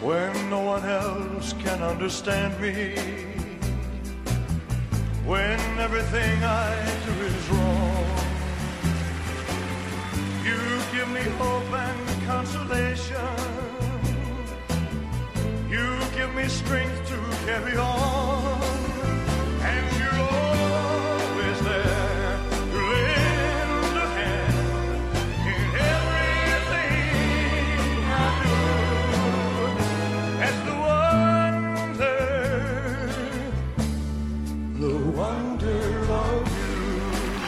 when no one else can understand me, when everything I do is wrong. You give me hope and consolation. You give me strength to carry on. And you're always there to lend a hand in everything I do. As the wonder of you.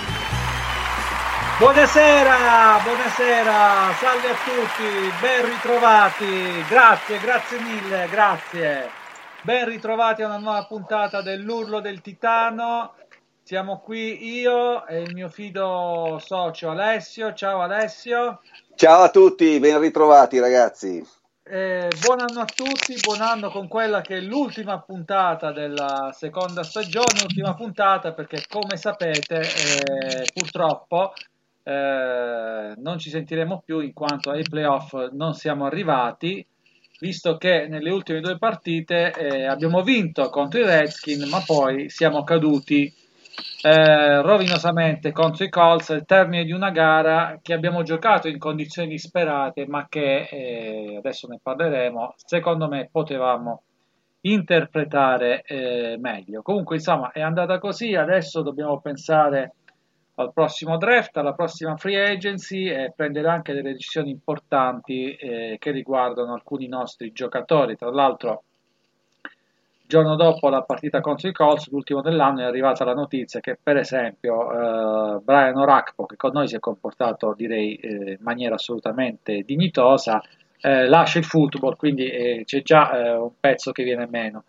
Buonasera, buonasera, salve a tutti, ben ritrovati, grazie mille, grazie. Ben ritrovati a una nuova puntata dell'Urlo del Titano. Siamo qui io e il mio fido socio Alessio. Ciao Alessio. Ciao a tutti, ben ritrovati ragazzi. Buon anno a tutti, buon anno con quella che è l'ultima puntata della seconda stagione, ultima puntata perché come sapete purtroppo non ci sentiremo più in quanto ai playoff non siamo arrivati, visto che nelle ultime due partite abbiamo vinto contro i Redskins ma poi siamo caduti rovinosamente contro i Colts al termine di una gara che abbiamo giocato in condizioni disperate ma che adesso ne parleremo, secondo me potevamo interpretare meglio. Comunque insomma è andata così, adesso dobbiamo pensare al prossimo draft, alla prossima free agency e prendere anche delle decisioni importanti che riguardano alcuni nostri giocatori. Tra l'altro il giorno dopo la partita contro i Colts, l'ultimo dell'anno, è arrivata la notizia che per esempio Brian Orakpo, che con noi si è comportato direi in maniera assolutamente dignitosa, lascia il football, quindi c'è già un pezzo che viene meno.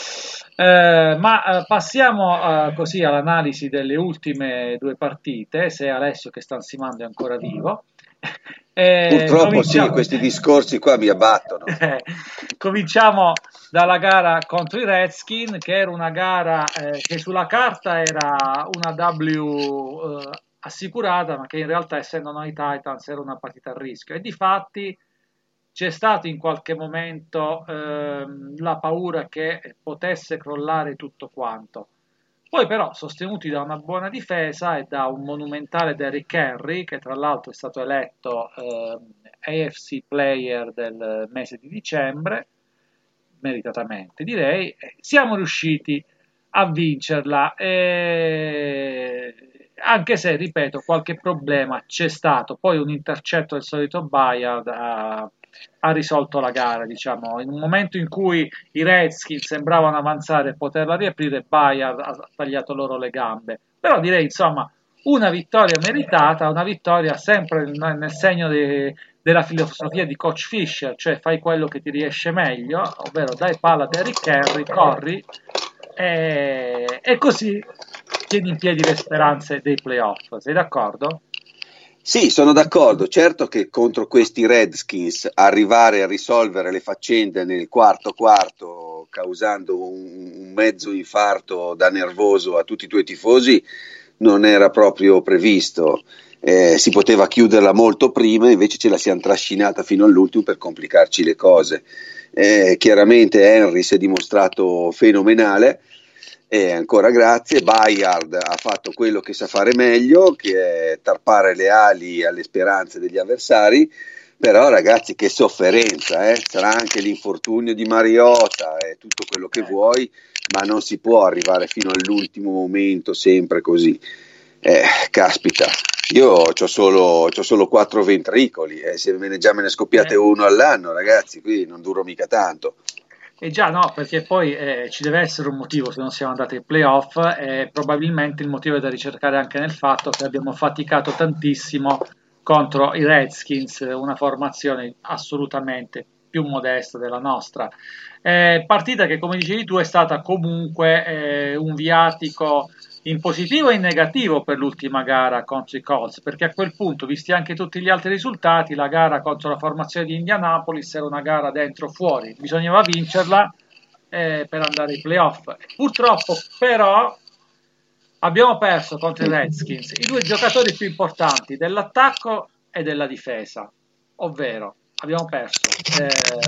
Ma passiamo così all'analisi delle ultime due partite, se Alessio che sta ansimando è ancora vivo. Purtroppo sì, questi discorsi qua mi abbattono. Cominciamo dalla gara contro i Redskins, che era una gara che sulla carta era una W assicurata, ma che in realtà essendo noi Titans era una partita a rischio e difatti c'è stato in qualche momento la paura che potesse crollare tutto quanto. Poi però, sostenuti da una buona difesa e da un monumentale Derrick Henry, che tra l'altro è stato eletto AFC Player del mese di dicembre, meritatamente direi, siamo riusciti a vincerla. Anche se, ripeto, qualche problema c'è stato. Poi un intercetto del solito Bayard ha risolto la gara, diciamo, in un momento in cui i Redskins sembravano avanzare e poterla riaprire, Bayard ha tagliato loro le gambe. Però direi, insomma, una vittoria meritata, una vittoria sempre nel segno della filosofia di Coach Fisher, cioè fai quello che ti riesce meglio, ovvero dai palla a Derrick Henry, corri e così tieni in piedi le speranze dei playoff. Sei d'accordo? Sì, sono d'accordo. Certo che contro questi Redskins arrivare a risolvere le faccende nel quarto causando un mezzo infarto da nervoso a tutti i tuoi tifosi non era proprio previsto. Si poteva chiuderla molto prima, invece ce la siamo trascinata fino all'ultimo per complicarci le cose. Chiaramente Henry si è dimostrato fenomenale. E ancora grazie, Bayard ha fatto quello che sa fare meglio, che è tarpare le ali alle speranze degli avversari, però ragazzi che sofferenza, sarà anche l'infortunio di Mariota e tutto quello che vuoi, ma non si può arrivare fino all'ultimo momento sempre così. Caspita, io ho solo 4 ventricoli, se me ne scoppiate uno all'anno ragazzi, qui non duro mica tanto. E già no, perché poi ci deve essere un motivo se non siamo andati ai playoff e probabilmente il motivo è da ricercare anche nel fatto che abbiamo faticato tantissimo contro i Redskins, una formazione assolutamente più modesta della nostra. Partita che come dicevi tu è stata comunque un viatico in positivo e in negativo per l'ultima gara contro i Colts, perché a quel punto, visti anche tutti gli altri risultati, la gara contro la formazione di Indianapolis era una gara dentro o fuori, bisognava vincerla per andare ai playoff. Purtroppo però abbiamo perso contro i Redskins i due giocatori più importanti dell'attacco e della difesa, ovvero abbiamo perso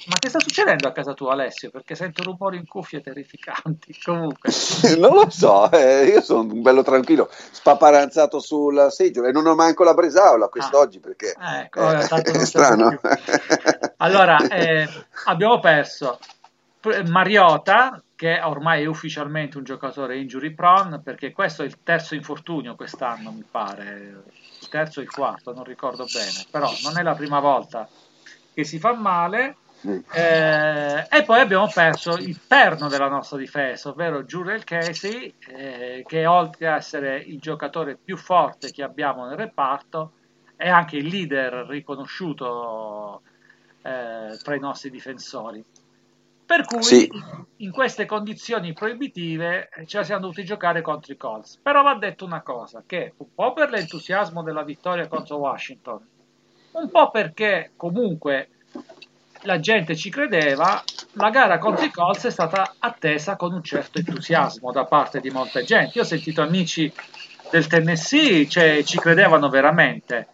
Ma che sta succedendo a casa tua, Alessio? Perché sento rumori in cuffie terrificanti. Comunque, Non lo so, io sono un bello tranquillo, spaparanzato sulla seggiola e non ho manco la bresaola ah, quest'oggi perché ecco, tanto è non serve strano. più. Allora, abbiamo perso Mariota, che ormai è ufficialmente un giocatore injury prone, perché questo è il terzo infortunio quest'anno, mi pare. Il terzo o il quarto, non ricordo bene, però non è la prima volta che si fa male. E poi abbiamo perso il perno della nostra difesa, ovvero Jurel Casey, che oltre a essere il giocatore più forte che abbiamo nel reparto, è anche il leader riconosciuto tra i nostri difensori. Per cui Sì, in queste condizioni proibitive ce la siamo dovuti giocare contro i Colts. Però va detto una cosa, che un po' per l'entusiasmo della vittoria contro Washington, un po' perché comunque la gente ci credeva, la gara contro i Colts è stata attesa con un certo entusiasmo da parte di molta gente. Io ho sentito amici del Tennessee, cioè, ci credevano veramente.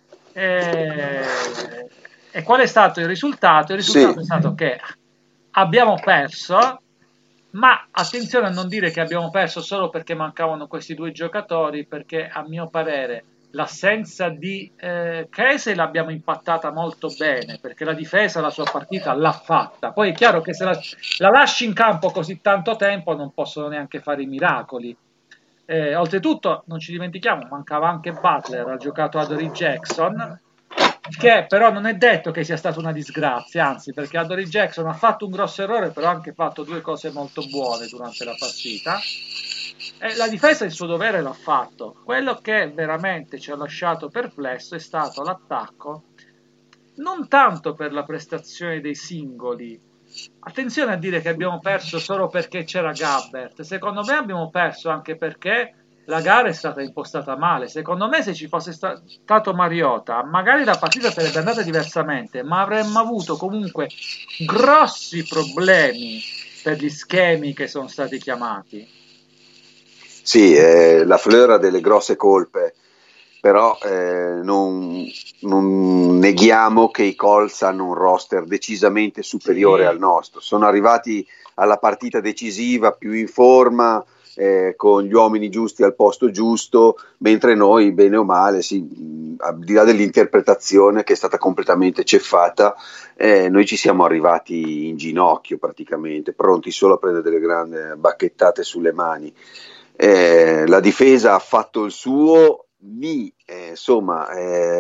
E qual è stato il risultato? Il sì. risultato è stato che abbiamo perso, ma attenzione a non dire che abbiamo perso solo perché mancavano questi due giocatori, perché a mio parere l'assenza di Casey l'abbiamo impattata molto bene, perché la difesa la sua partita l'ha fatta. Poi è chiaro che se la lasci in campo così tanto tempo non possono neanche fare i miracoli. Oltretutto, non ci dimentichiamo, mancava anche Butler, ha giocato Adoree Jackson, che però non è detto che sia stata una disgrazia, anzi, perché Adoree Jackson ha fatto un grosso errore, però ha anche fatto due cose molto buone durante la partita. E la difesa il suo dovere l'ha fatto. Quello che veramente ci ha lasciato perplesso è stato l'attacco, non tanto per la prestazione dei singoli. Attenzione a dire che abbiamo perso solo perché c'era Gabbert. Secondo me abbiamo perso anche perché la gara è stata impostata male. Secondo me se ci fosse stato Mariota, magari la partita sarebbe andata diversamente, ma avremmo avuto comunque grossi problemi per gli schemi che sono stati chiamati. Sì, la Fleur ha delle grosse colpe, però non neghiamo che i Colts hanno un roster decisamente superiore Sì, al nostro. Sono arrivati alla partita decisiva più in forma, con gli uomini giusti al posto giusto, mentre noi, bene o male, sì, al di là dell'interpretazione che è stata completamente ceffata, noi ci siamo arrivati in ginocchio praticamente, pronti solo a prendere delle grandi bacchettate sulle mani. La difesa ha fatto il suo, insomma,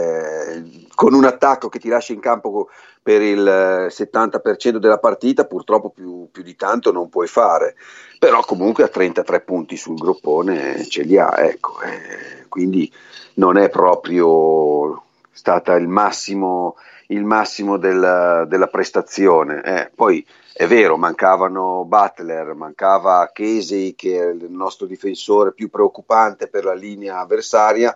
con un attacco che ti lascia in campo per il 70% della partita, purtroppo più di tanto non puoi fare, però comunque a 33 punti sul groppone ce li ha, ecco, quindi non è proprio stata il massimo della prestazione. Poi è vero, mancavano Butler, mancava Casey, che è il nostro difensore più preoccupante per la linea avversaria,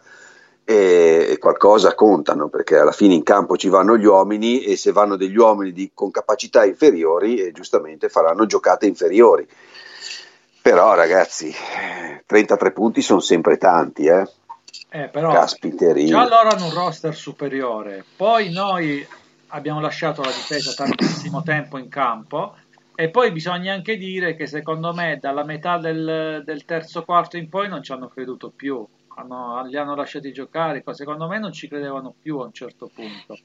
e qualcosa contano, perché alla fine in campo ci vanno gli uomini, e se vanno degli uomini con capacità inferiori, giustamente faranno giocate inferiori. Però ragazzi, 33 punti sono sempre tanti, però già caspiterina. loro hanno un roster superiore, poi noi abbiamo lasciato la difesa tantissimo tempo in campo e poi bisogna anche dire che secondo me dalla metà del terzo quarto in poi non ci hanno creduto più, li hanno lasciati giocare, secondo me non ci credevano più a un certo punto.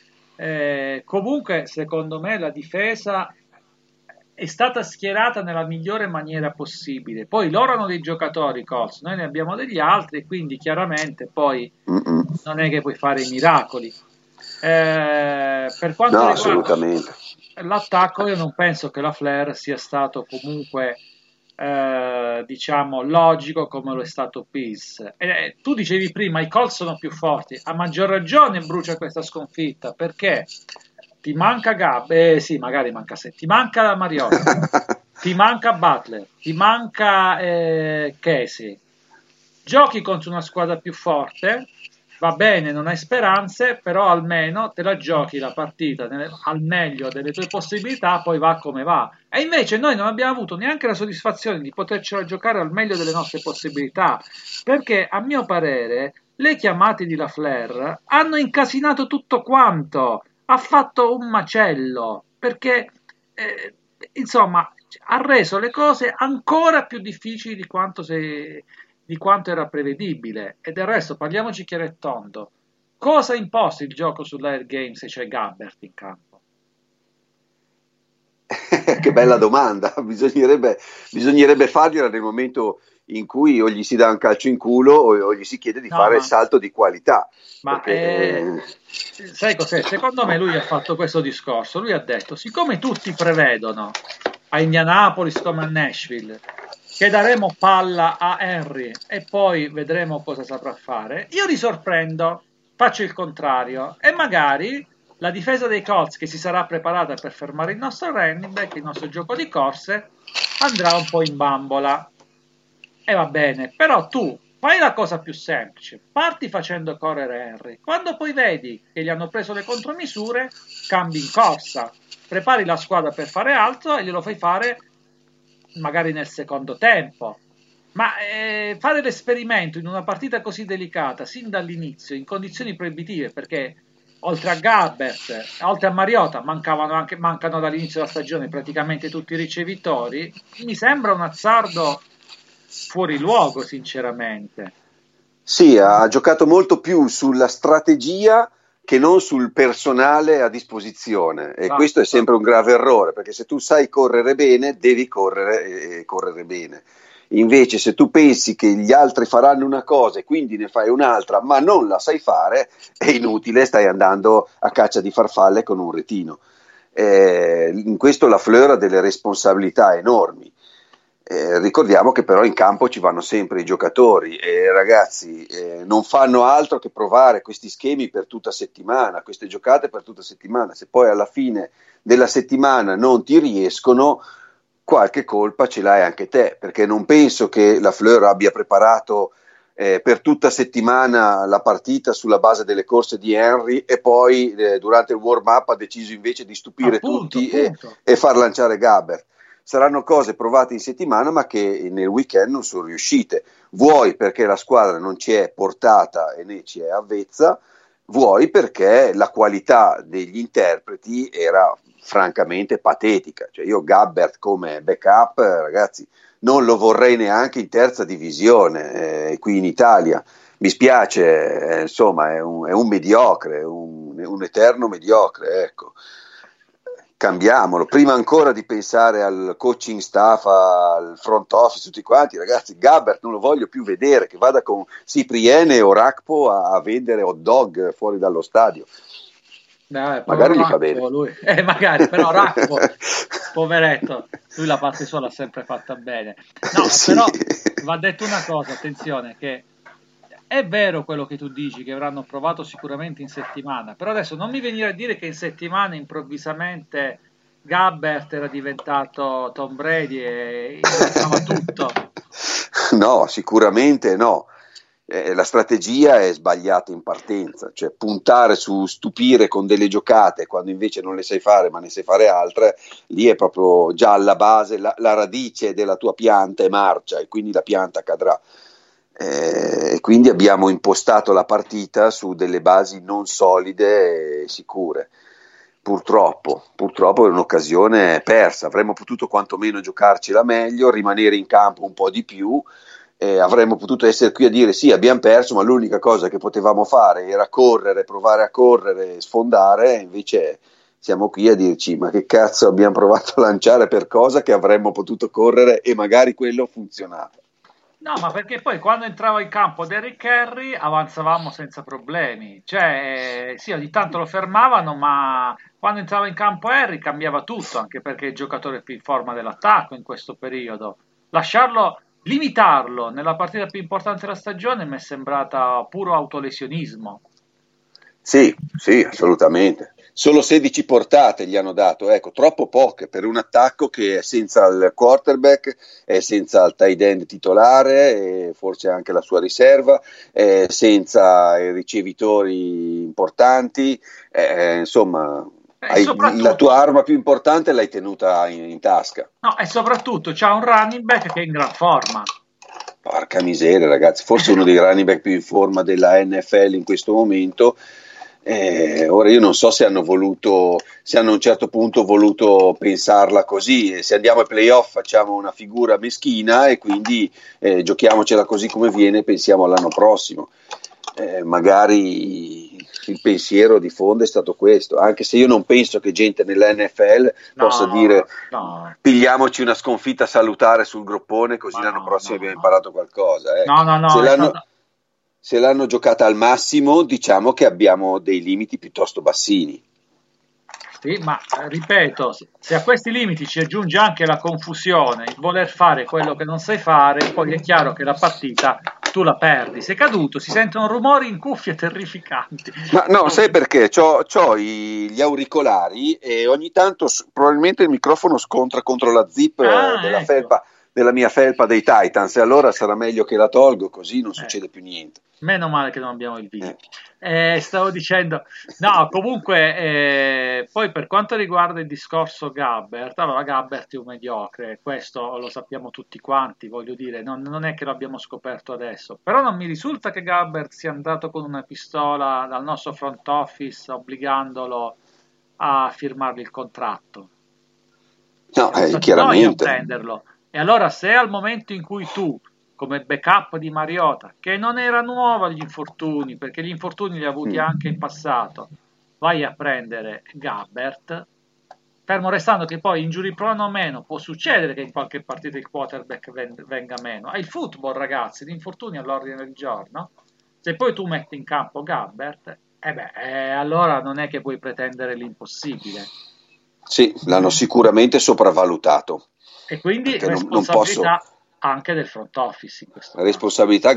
Comunque secondo me la difesa è stata schierata nella migliore maniera possibile. Poi loro hanno dei giocatori, Colts, noi ne abbiamo degli altri, quindi chiaramente poi Mm-mm. non è che puoi fare i miracoli. Per quanto No, riguarda assolutamente. l'attacco, io non penso che la Flair sia stato comunque diciamo logico come lo è stato Peace. Tu dicevi prima i Colts sono più forti, a maggior ragione brucia questa sconfitta perché ti manca Gab, sì, magari manca se ti manca la Mariota, ti manca Butler, ti manca Casey, giochi contro una squadra più forte, va bene, non hai speranze, però almeno te la giochi la partita al meglio delle tue possibilità, poi va come va. E invece noi non abbiamo avuto neanche la soddisfazione di potercela giocare al meglio delle nostre possibilità, perché a mio parere le chiamate di Lafleur hanno incasinato tutto quanto, ha fatto un macello, perché insomma, ha reso le cose ancora più difficili di quanto era prevedibile. E del resto, parliamoci chiaro e tondo, cosa ha imposto il gioco sull'Air Games se c'è Gabbert in campo? Che bella domanda, bisognerebbe fargliela nel momento in cui o gli si dà un calcio in culo o gli si chiede di fare il salto di qualità. Ma perché... sai cos'è? Secondo me lui ha fatto questo discorso, lui ha detto, siccome tutti prevedono a Indianapolis come a Nashville che daremo palla a Henry e poi vedremo cosa saprà fare, io li sorprendo, faccio il contrario e magari la difesa dei Colts, che si sarà preparata per fermare il nostro running back, il nostro gioco di corse, andrà un po' in bambola. E va bene, però tu fai la cosa più semplice, parti facendo correre Henry, quando poi vedi che gli hanno preso le contromisure, cambi in corsa, prepari la squadra per fare altro e glielo fai fare magari nel secondo tempo. Ma fare l'esperimento in una partita così delicata, sin dall'inizio, in condizioni proibitive, perché oltre a Gabbert, oltre a Mariota, mancano dall'inizio della stagione praticamente tutti i ricevitori, mi sembra un azzardo fuori luogo, sinceramente. Sì, ha giocato molto più sulla strategia che non sul personale a disposizione, e questo è sempre un grave errore, perché se tu sai correre bene, devi correre e correre bene. Invece se tu pensi che gli altri faranno una cosa e quindi ne fai un'altra, ma non la sai fare, è inutile, stai andando a caccia di farfalle con un retino. In questo la Fleur ha delle responsabilità enormi. Ricordiamo che però in campo ci vanno sempre i giocatori e ragazzi non fanno altro che provare questi schemi per tutta settimana, queste giocate per tutta settimana. Se poi alla fine della settimana non ti riescono, qualche colpa ce l'hai anche te, perché non penso che la Fleur abbia preparato per tutta settimana la partita sulla base delle corse di Henry e poi durante il warm up ha deciso invece di stupire tutti e far lanciare Gabbert. Saranno cose provate in settimana ma che nel weekend non sono riuscite, vuoi perché la squadra non ci è portata e né ci è avvezza, vuoi perché la qualità degli interpreti era francamente patetica. Cioè io Gabbert come backup, ragazzi, non lo vorrei neanche in terza divisione qui in Italia, mi spiace, insomma è un mediocre, un eterno mediocre, ecco. Cambiamolo, prima ancora di pensare al coaching staff, al front office, tutti quanti, ragazzi, Gabbert non lo voglio più vedere, che vada con Cipriene o Rakpo a vendere hot dog fuori dallo stadio. Magari gli fa bene. Lui. Magari, però Rakpo, poveretto, lui la parte sua l'ha sempre fatta bene. No, sì. Però va detto una cosa, attenzione, che è vero quello che tu dici, che avranno provato sicuramente in settimana, però adesso non mi venire a dire che in settimana improvvisamente Gabbert era diventato Tom Brady e inventava tutto. No, sicuramente no. La strategia è sbagliata in partenza, cioè puntare su stupire con delle giocate quando invece non le sai fare ma ne sai fare altre, lì è proprio già alla base, la radice della tua pianta è marcia e quindi la pianta cadrà. E quindi abbiamo impostato la partita su delle basi non solide e sicure. Purtroppo è un'occasione persa, avremmo potuto quantomeno giocarcela meglio, rimanere in campo un po' di più, avremmo potuto essere qui a dire sì, abbiamo perso, ma l'unica cosa che potevamo fare era correre, provare a correre, sfondare, invece siamo qui a dirci ma che cazzo abbiamo provato a lanciare per cosa che avremmo potuto correre e magari quello funzionava. No, ma perché poi quando entrava in campo Derrick Henry avanzavamo senza problemi, cioè sì, ogni tanto lo fermavano, ma quando entrava in campo Henry cambiava tutto, anche perché è il giocatore più in forma dell'attacco in questo periodo. Limitarlo nella partita più importante della stagione mi è sembrata puro autolesionismo. Sì, assolutamente. Solo 16 portate gli hanno dato, ecco, troppo poche per un attacco che è senza il quarterback, è senza il tight end titolare, e forse anche la sua riserva, è senza i ricevitori importanti, insomma, la tua arma più importante l'hai tenuta in tasca. No, e soprattutto c'ha un running back che è in gran forma. Porca miseria, ragazzi, forse uno dei running back più in forma della NFL in questo momento. Ora io non so se hanno a un certo punto voluto pensarla così, e se andiamo ai playoff facciamo una figura meschina e quindi giochiamocela così come viene e pensiamo all'anno prossimo. Magari il pensiero di fondo è stato questo, anche se io non penso che gente nella NFL possa dire pigliamoci una sconfitta salutare sul groppone così l'anno prossimo abbiamo imparato qualcosa. Se l'hanno giocata al massimo, diciamo che abbiamo dei limiti piuttosto bassini. Sì, ma ripeto, se a questi limiti ci aggiunge anche la confusione, il voler fare quello che non sai fare, poi è chiaro che la partita tu la perdi. Sei caduto, si sentono rumori in cuffie terrificanti. Ma no, sai perché? C'ho gli auricolari e ogni tanto probabilmente il microfono scontra contro la zip della felpa, della mia felpa dei Titans, e allora sarà meglio che la tolgo, così non succede più niente. Meno male che non abbiamo il video. Stavo dicendo, no, comunque, poi per quanto riguarda il discorso Gabbert, allora Gabbert è un mediocre, questo lo sappiamo tutti quanti, voglio dire, non è che lo abbiamo scoperto adesso, però non mi risulta che Gabbert sia andato con una pistola dal nostro front office obbligandolo a firmargli il contratto. No, chiaramente. Noi a prenderlo. E allora se al momento in cui tu, come backup di Mariota, che non era nuovo agli infortuni, perché gli infortuni li ha avuti anche in passato, vai a prendere Gabbert, fermo restando che poi injury prone o meno, può succedere che in qualche partita il quarterback venga meno. È il football, ragazzi, gli infortuni all'ordine del giorno. Se poi tu metti in campo Gabbert, allora non è che puoi pretendere l'impossibile. Sì, l'hanno sicuramente sopravvalutato. E quindi responsabilità anche del front office in questo responsabilità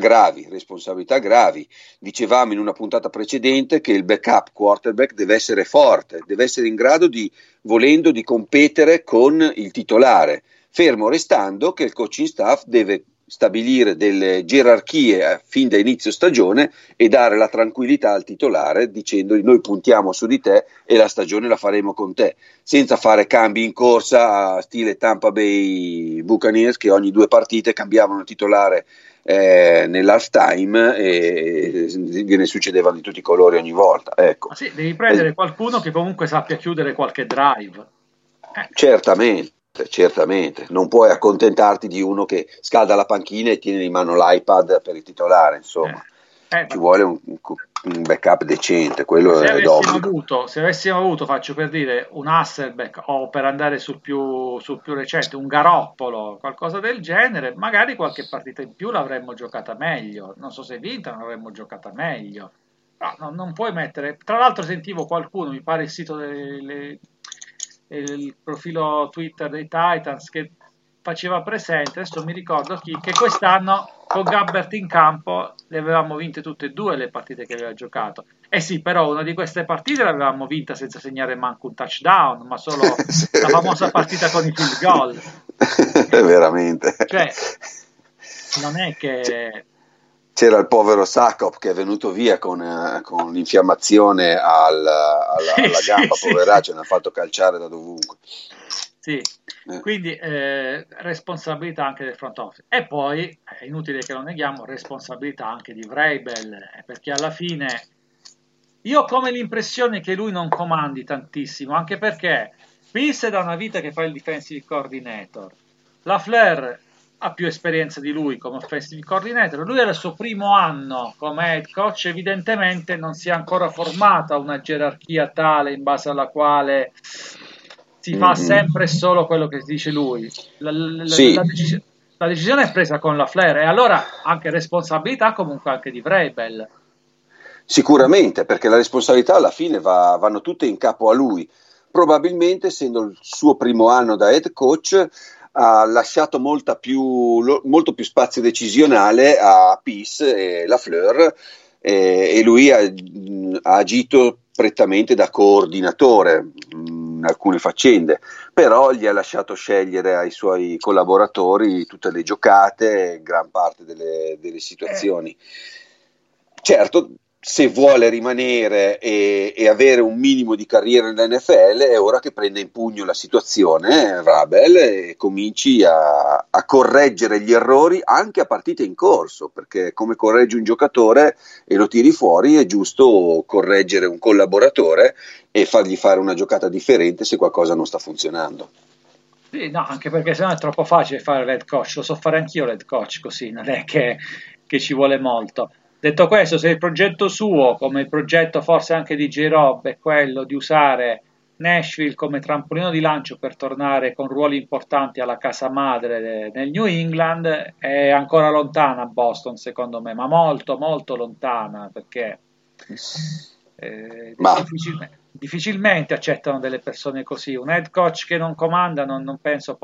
gravi. Dicevamo in una puntata precedente che il backup quarterback deve essere forte, deve essere in grado volendo di competere con il titolare, fermo restando che il coaching staff deve stabilire delle gerarchie fin da inizio stagione e dare la tranquillità al titolare dicendogli noi puntiamo su di te e la stagione la faremo con te, senza fare cambi in corsa a stile Tampa Bay Buccaneers che ogni 2 partite cambiavano il titolare nell'halftime e ne succedevano di tutti i colori ogni volta. Ecco. Ma sì, devi prendere qualcuno che comunque sappia chiudere qualche drive. Certamente, non puoi accontentarti di uno che scalda la panchina e tiene in mano l'iPad per il titolare, insomma. Ci vuole un backup decente, quello è d'obbligo. Se avessimo avuto, faccio per dire, un Hasselbeck o per andare sul più recente, un Garoppolo, qualcosa del genere, magari qualche partita in più l'avremmo giocata meglio. Non so se vinta, non l'avremmo giocata meglio. No, non puoi mettere... Tra l'altro sentivo qualcuno, mi pare il sito il profilo Twitter dei Titans che faceva presente, adesso mi ricordo chi, che quest'anno con Gabbert in campo le avevamo vinte tutte e 2 le partite che aveva giocato. Sì, però una di queste partite l'avevamo vinta senza segnare manco un touchdown, ma solo la famosa partita con i field goal. Veramente. Cioè, non è che... C'era il povero Sakop che è venuto via con l'infiammazione alla gamba, poveraccio, ne ha fatto calciare da dovunque. Sì, quindi responsabilità anche del front office. E poi, è inutile che lo neghiamo, responsabilità anche di Vrabel, perché alla fine io ho come l'impressione che lui non comandi tantissimo, anche perché Pierce è da una vita che fa il defensive coordinator, LaFleur ha più esperienza di lui come offensive coordinator, lui era il suo primo anno come head coach, evidentemente non si è ancora formata una gerarchia tale in base alla quale si fa sempre solo quello che dice lui. La decisione è presa con LaFleur e allora anche responsabilità comunque anche di Vrabel. Sicuramente, perché la responsabilità alla fine vanno tutte in capo a lui. Probabilmente, essendo il suo primo anno da head coach, ha lasciato molto più spazio decisionale a Pierce e LaFleur e lui ha agito prettamente da coordinatore in alcune faccende, però gli ha lasciato scegliere ai suoi collaboratori tutte le giocate, gran parte delle situazioni. Certo, se vuole rimanere e avere un minimo di carriera nell'NFL, è ora che prenda in pugno la situazione, Vrabel, e cominci a correggere gli errori anche a partite in corso, perché come correggi un giocatore e lo tiri fuori, è giusto correggere un collaboratore e fargli fare una giocata differente se qualcosa non sta funzionando. Sì, no, anche perché sennò è troppo facile fare l'head coach, lo so fare anch'io l'head coach così, non è che ci vuole molto. Detto questo, se il progetto suo, come il progetto forse anche di J-Rob, è quello di usare Nashville come trampolino di lancio per tornare con ruoli importanti alla casa madre nel New England, è ancora lontana Boston secondo me, ma molto molto lontana, perché Ma difficilmente accettano delle persone così. Un head coach che non comanda non penso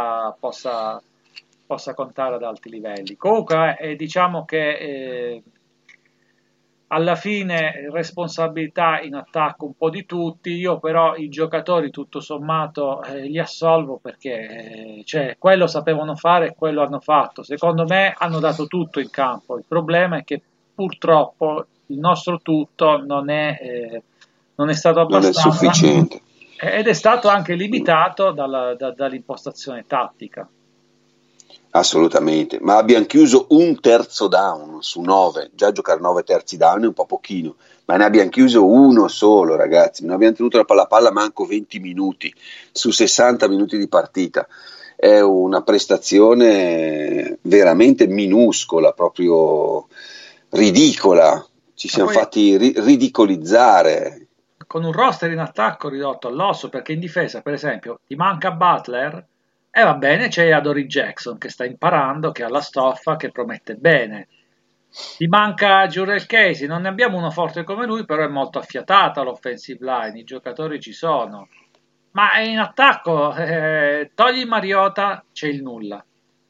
possa contare ad alti livelli. Comunque, diciamo che alla fine responsabilità in attacco un po' di tutti, io però i giocatori tutto sommato li assolvo perché cioè, quello sapevano fare e quello hanno fatto. Secondo me hanno dato tutto in campo, il problema è che purtroppo il nostro tutto non è stato non è abbastanza sufficiente. ed è stato anche limitato dall'impostazione tattica. Assolutamente, ma abbiamo chiuso un terzo down su 9, già giocare 9 terzi down è un po' pochino, ma ne abbiamo chiuso uno solo, ragazzi, non abbiamo tenuto la palla manco 20 minuti su 60 minuti di partita. È una prestazione veramente minuscola, proprio ridicola, ci Ma siamo poi fatti ridicolizzare. con un roster in attacco ridotto all'osso, perché in difesa, per esempio, ti manca Butler, e va bene, c'è Adoree Jackson che sta imparando, che ha la stoffa, che promette bene. Ti manca Jurel Casey, non ne abbiamo uno forte come lui, però è molto affiatata l'offensive line, i giocatori ci sono. Ma in attacco, togli Mariota, c'è il nulla.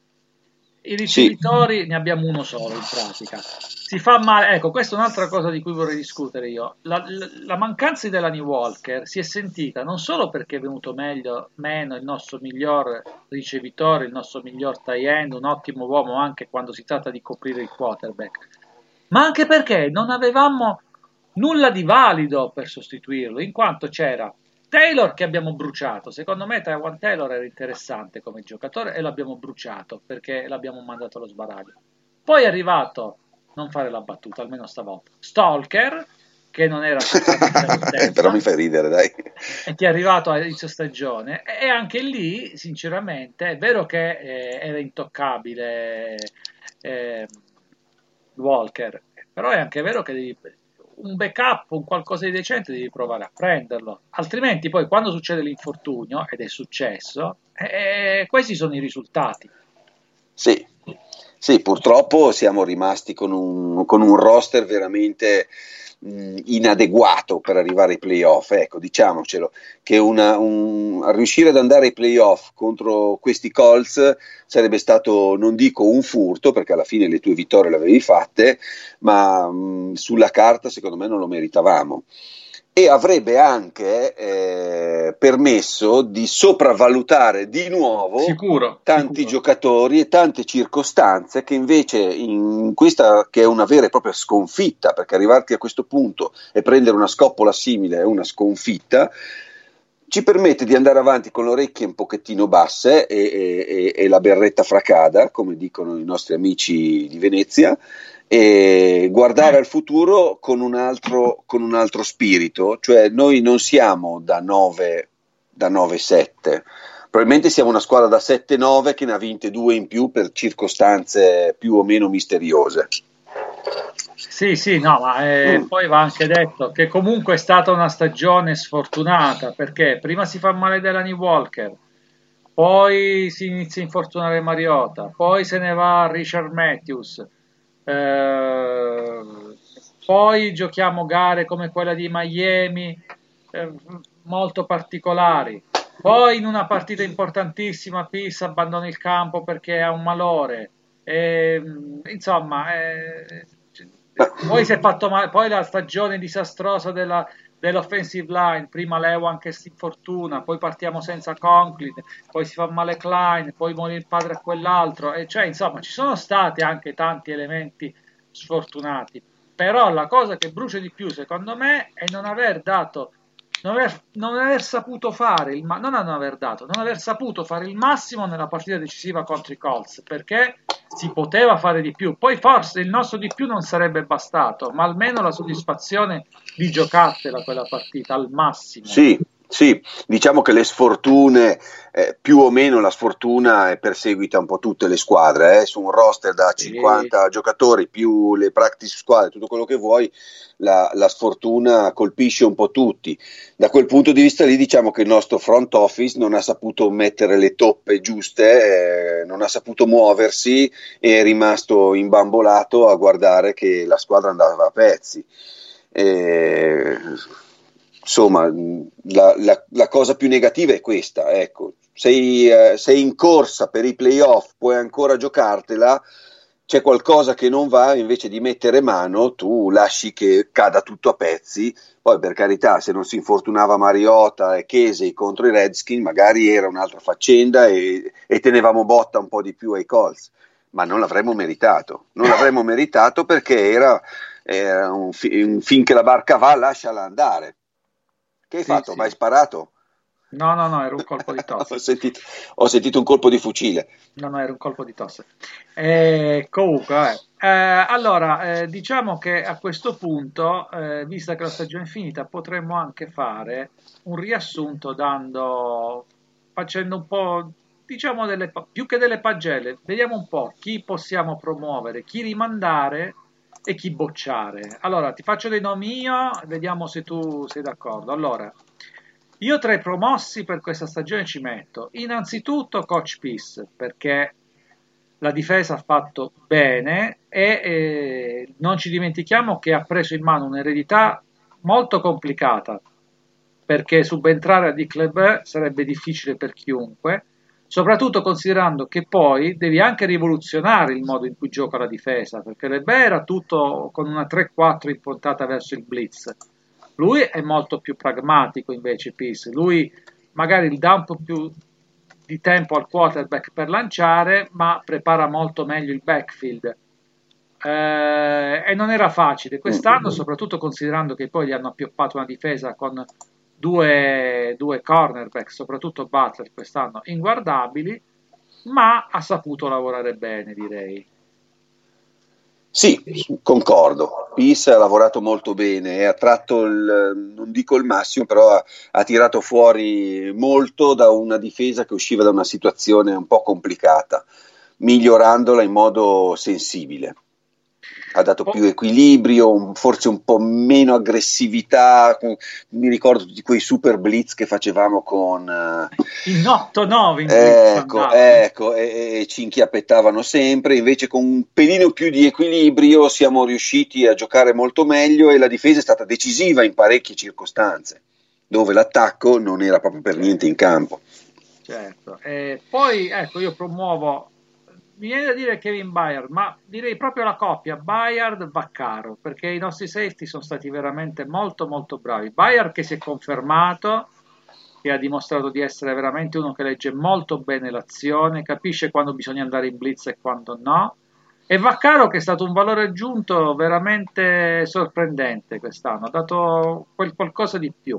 I Sì, ricevitori ne abbiamo uno solo in pratica. Si fa male, ecco, questa è un'altra cosa di cui vorrei discutere io. La mancanza di Delanie Walker si è sentita non solo perché è venuto meno il nostro miglior ricevitore, il nostro miglior tight end, un ottimo uomo anche quando si tratta di coprire il quarterback, ma anche perché non avevamo nulla di valido per sostituirlo, in quanto c'era Taylor che abbiamo bruciato. Secondo me Taiwan Taylor era interessante come giocatore e l'abbiamo bruciato perché l'abbiamo mandato allo sbaraglio. Poi è arrivato, non fare la battuta, almeno stavolta, Stalker, che non era sicuramente all'altezza, però mi fai ridere, dai. e ti è arrivato all'inizio stagione. E anche lì, sinceramente, è vero che era intoccabile eh, Walker, però è anche vero che un backup, un qualcosa di decente devi provare a prenderlo, altrimenti poi quando succede l'infortunio, ed è successo, questi sono i risultati. Sì, sì, purtroppo siamo rimasti con un roster veramente inadeguato per arrivare ai playoff. Ecco, diciamocelo, che riuscire ad andare ai playoff contro questi Colts sarebbe stato, non dico un furto, perché alla fine le tue vittorie le avevi fatte, ma sulla carta secondo me non lo meritavamo. E avrebbe anche permesso di sopravvalutare di nuovo Sicuro, tanti sicuro. giocatori e tante circostanze che invece in questa che è una vera e propria sconfitta, perché arrivarti a questo punto e prendere una scoppola simile è una sconfitta, ci permette di andare avanti con le orecchie un pochettino basse e la berretta fracada, come dicono i nostri amici di Venezia, e guardare al futuro con un altro spirito, cioè noi non siamo da 9-7, probabilmente siamo una squadra da 7-9 che ne ha vinte 2 in più per circostanze più o meno misteriose. Sì, sì, no, ma poi va anche detto che comunque è stata una stagione sfortunata, perché prima si fa male Delanie Walker, poi si inizia a infortunare Mariota, poi se ne va Richard Matthews, poi giochiamo gare come quella di Miami, eh, molto particolari. Poi in una partita importantissima Pierce abbandona il campo perché ha un malore. Insomma, poi si è fatto male, poi la stagione disastrosa dell'offensive line, prima Lewan che si infortuna, poi partiamo senza Conklin, poi si fa male Klein, poi muore il padre a quell'altro, e cioè insomma ci sono stati anche tanti elementi sfortunati, Però la cosa che brucia di più, secondo me, è non aver dato, non aver saputo fare non aver dato, non aver saputo fare il massimo nella partita decisiva contro i Colts, perché si poteva fare di più. Poi forse il nostro di più non sarebbe bastato, ma almeno la soddisfazione di giocartela quella partita al massimo. Sì, sì, diciamo che le sfortune, più o meno la sfortuna perseguita un po' tutte le squadre, su un roster da 50 giocatori più le practice squad, tutto quello che vuoi, la sfortuna colpisce un po' tutti. Da quel punto di vista lì diciamo che il nostro front office non ha saputo mettere le toppe giuste, non ha saputo muoversi e è rimasto imbambolato a guardare che la squadra andava a pezzi. Insomma, la cosa più negativa è questa, ecco. Sei in corsa per i playoff, puoi ancora giocartela, c'è qualcosa che non va, invece di mettere mano tu lasci che cada tutto a pezzi. Poi per carità, se non si infortunava Mariota e Casey contro i Redskins magari era un'altra faccenda e tenevamo botta un po' di più ai Colts, ma non l'avremmo meritato perché era un finché la barca va lasciala andare. Che hai fatto? Sì. Mai sparato? No, era un colpo di tosse. ho sentito un colpo di fucile. No, era un colpo di tosse. Comunque, allora, diciamo che a questo punto, vista che la stagione è finita, potremmo anche fare un riassunto facendo un po', diciamo, più che delle pagelle, vediamo un po' chi possiamo promuovere, chi rimandare e chi bocciare. Allora, ti faccio dei nomi io, vediamo se tu sei d'accordo. Allora, io tra i promossi per questa stagione ci metto innanzitutto Coach Peace, perché la difesa ha fatto bene e non ci dimentichiamo che ha preso in mano un'eredità molto complicata, perché subentrare a Dick LeBeau sarebbe difficile per chiunque, soprattutto considerando che poi devi anche rivoluzionare il modo in cui gioca la difesa, perché LeBeau era tutto con una 3-4 improntata verso il blitz. Lui è molto più pragmatico invece Peace, lui magari dà un po' più di tempo al quarterback per lanciare, ma prepara molto meglio il backfield. E non era facile quest'anno, soprattutto considerando che poi gli hanno appioppato una difesa con due cornerback, soprattutto Butler quest'anno, inguardabili, ma ha saputo lavorare bene, direi. Sì, concordo. Peace ha lavorato molto bene e ha tratto non dico il massimo, però ha tirato fuori molto da una difesa che usciva da una situazione un po' complicata, migliorandola in modo sensibile. Ha dato più equilibrio, forse un po' meno aggressività. Mi ricordo di quei super blitz che facevamo con in 8-9 ecco, e ci inchiappettavano sempre. Invece con un pelino più di equilibrio siamo riusciti a giocare molto meglio e la difesa è stata decisiva in parecchie circostanze dove l'attacco non era proprio per niente in campo. Certo, e poi ecco, io promuovo, mi viene da dire Kevin Byard, ma direi proprio la coppia Byard-Vaccaro, perché i nostri safety sono stati veramente molto molto bravi. Byard che si è confermato, che ha dimostrato di essere veramente uno che legge molto bene l'azione, capisce quando bisogna andare in blitz e quando no, e Vaccaro che è stato un valore aggiunto veramente sorprendente quest'anno, ha dato qualcosa di più.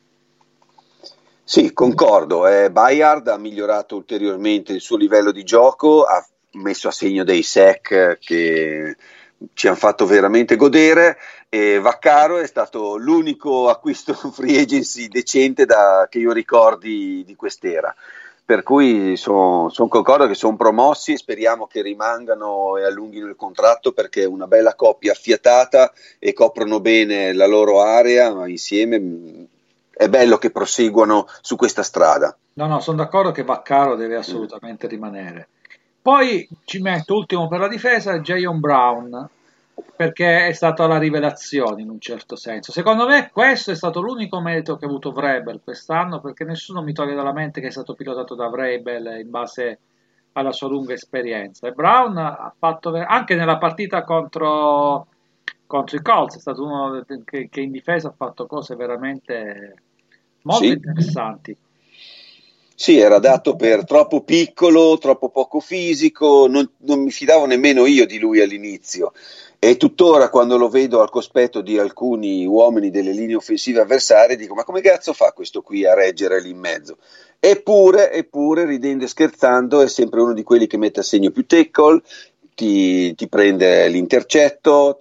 Sì, concordo, Byard ha migliorato ulteriormente il suo livello di gioco, ha messo a segno dei sack che ci hanno fatto veramente godere e Vaccaro è stato l'unico acquisto free agency decente che io ricordi di quest'era, per cui sono concordo che sono promossi e speriamo che rimangano e allunghino il contratto, perché è una bella coppia affiatata e coprono bene la loro area, ma insieme è bello che proseguano su questa strada. No, sono d'accordo che Vaccaro deve assolutamente rimanere. Poi ci metto ultimo per la difesa Jayon Brown, perché è stata la rivelazione in un certo senso. Secondo me questo è stato l'unico merito che ha avuto Vrabel quest'anno, perché nessuno mi toglie dalla mente che è stato pilotato da Vrabel in base alla sua lunga esperienza. E Brown ha fatto anche nella partita contro i Colts, è stato uno che in difesa ha fatto cose veramente molto interessanti. Sì, era dato per troppo piccolo, troppo poco fisico, non mi fidavo nemmeno io di lui all'inizio. E tuttora quando lo vedo al cospetto di alcuni uomini delle linee offensive avversarie dico ma come cazzo fa questo qui a reggere lì in mezzo? Eppure, ridendo e scherzando, è sempre uno di quelli che mette a segno più tackle, ti prende l'intercetto,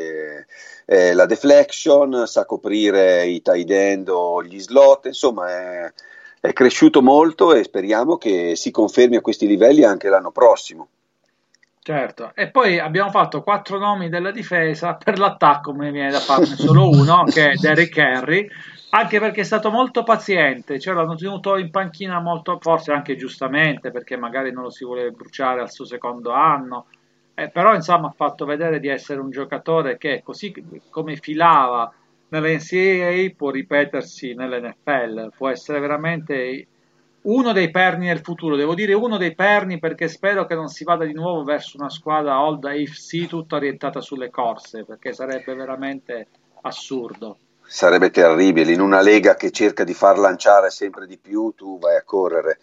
la deflection, sa coprire i tight end o gli slot, insomma è cresciuto molto e speriamo che si confermi a questi livelli anche l'anno prossimo. Certo, e poi abbiamo fatto 4 nomi della difesa, per l'attacco me ne viene da farne solo uno, che è Derrick Henry, anche perché è stato molto paziente, cioè l'hanno tenuto in panchina molto, forse anche giustamente, perché magari non lo si voleva bruciare al suo secondo anno, però insomma ha fatto vedere di essere un giocatore che così come filava nelle NCAA può ripetersi nell'NFL, può essere veramente uno dei perni del futuro. Devo dire uno dei perni perché spero che non si vada di nuovo verso una squadra Old AFC tutta orientata sulle corse, perché sarebbe veramente assurdo. Sarebbe terribile, in una lega che cerca di far lanciare sempre di più, tu vai a correre.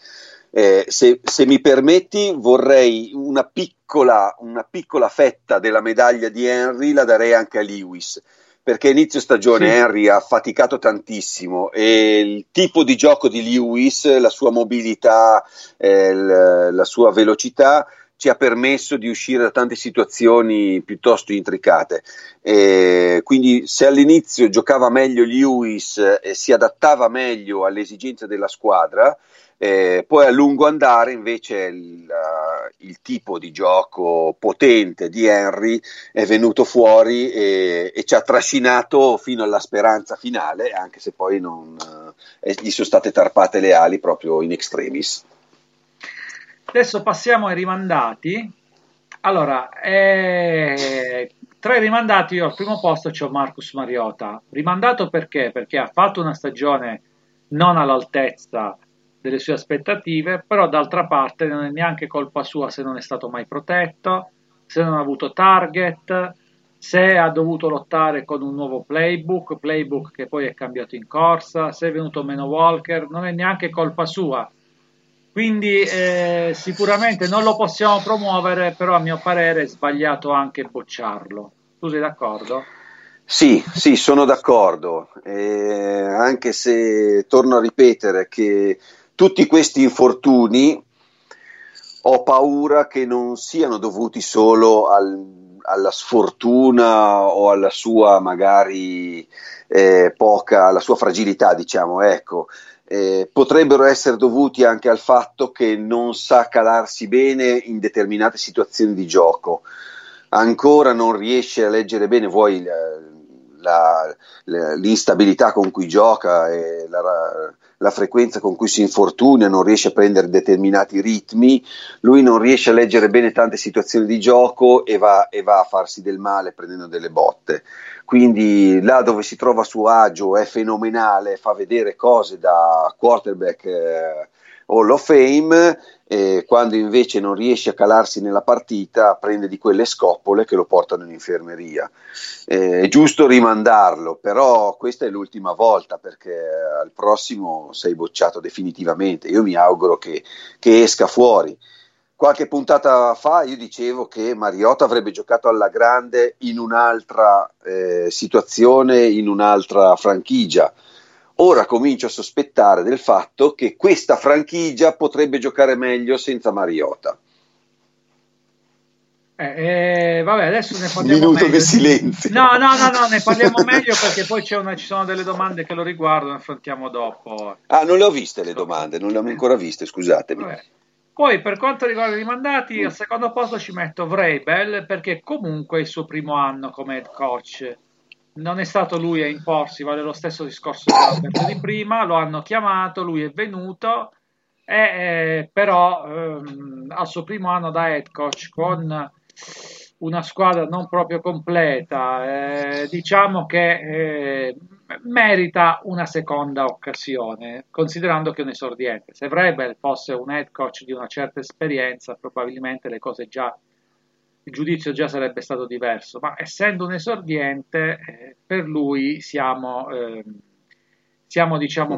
Se mi permetti, vorrei una piccola fetta della medaglia di Henry, la darei anche a Lewis, perché inizio stagione Sì, Henry ha faticato tantissimo e il tipo di gioco di Lewis, la sua mobilità, la sua velocità, ci ha permesso di uscire da tante situazioni piuttosto intricate. Quindi se all'inizio giocava meglio Lewis e si adattava meglio alle esigenze della squadra, poi a lungo andare invece il tipo di gioco potente di Henry è venuto fuori e ci ha trascinato fino alla speranza finale, anche se poi gli sono state tarpate le ali proprio in extremis. adesso passiamo ai rimandati. Allora, tra i rimandati io al primo posto c'ho Marcus Mariota. Rimandato perché? Perché ha fatto una stagione non all'altezza delle sue aspettative, però d'altra parte non è neanche colpa sua se non è stato mai protetto, se non ha avuto target, se ha dovuto lottare con un nuovo playbook che poi è cambiato in corsa, se è venuto meno Walker, non è neanche colpa sua. Quindi sicuramente non lo possiamo promuovere, però a mio parere è sbagliato anche bocciarlo. Tu sei d'accordo? Sì, sì, sono d'accordo, anche se torno a ripetere che tutti questi infortuni ho paura che non siano dovuti solo alla sfortuna o alla sua magari alla sua fragilità, diciamo, ecco. Potrebbero essere dovuti anche al fatto che non sa calarsi bene in determinate situazioni di gioco, ancora non riesce a leggere bene, vuoi l'instabilità con cui gioca e la frequenza con cui si infortuna, non riesce a prendere determinati ritmi, lui non riesce a leggere bene tante situazioni di gioco e va a farsi del male prendendo delle botte. Quindi là dove si trova a suo agio è fenomenale, fa vedere cose da quarterback Hall of Fame, e quando invece non riesce a calarsi nella partita prende di quelle scoppole che lo portano in infermeria. È giusto rimandarlo, però questa è l'ultima volta perché al prossimo sei bocciato definitivamente. Io mi auguro che esca fuori. Qualche puntata fa io dicevo che Mariota avrebbe giocato alla grande in un'altra situazione, in un'altra franchigia. Ora comincio a sospettare del fatto che questa franchigia potrebbe giocare meglio senza Mariota. Vabbè, adesso ne Un parliamo minuto meglio. di silenzio. No, ne parliamo meglio perché poi ci sono delle domande che lo riguardano, affrontiamo dopo. Ah, non le ho viste le domande, non le ho ancora viste, scusatemi. Vabbè. Poi per quanto riguarda i rimandati, al secondo posto ci metto Vrabel perché comunque è il suo primo anno come head coach. Non è stato lui a imporsi, vale lo stesso discorso dell'Alberto di prima, lo hanno chiamato, lui è venuto, però al suo primo anno da head coach con una squadra non proprio completa, diciamo che merita una seconda occasione, considerando che è un esordiente. Se Vrabel fosse un head coach di una certa esperienza, probabilmente le cose già, il giudizio già sarebbe stato diverso, ma essendo un esordiente, per lui siamo diciamo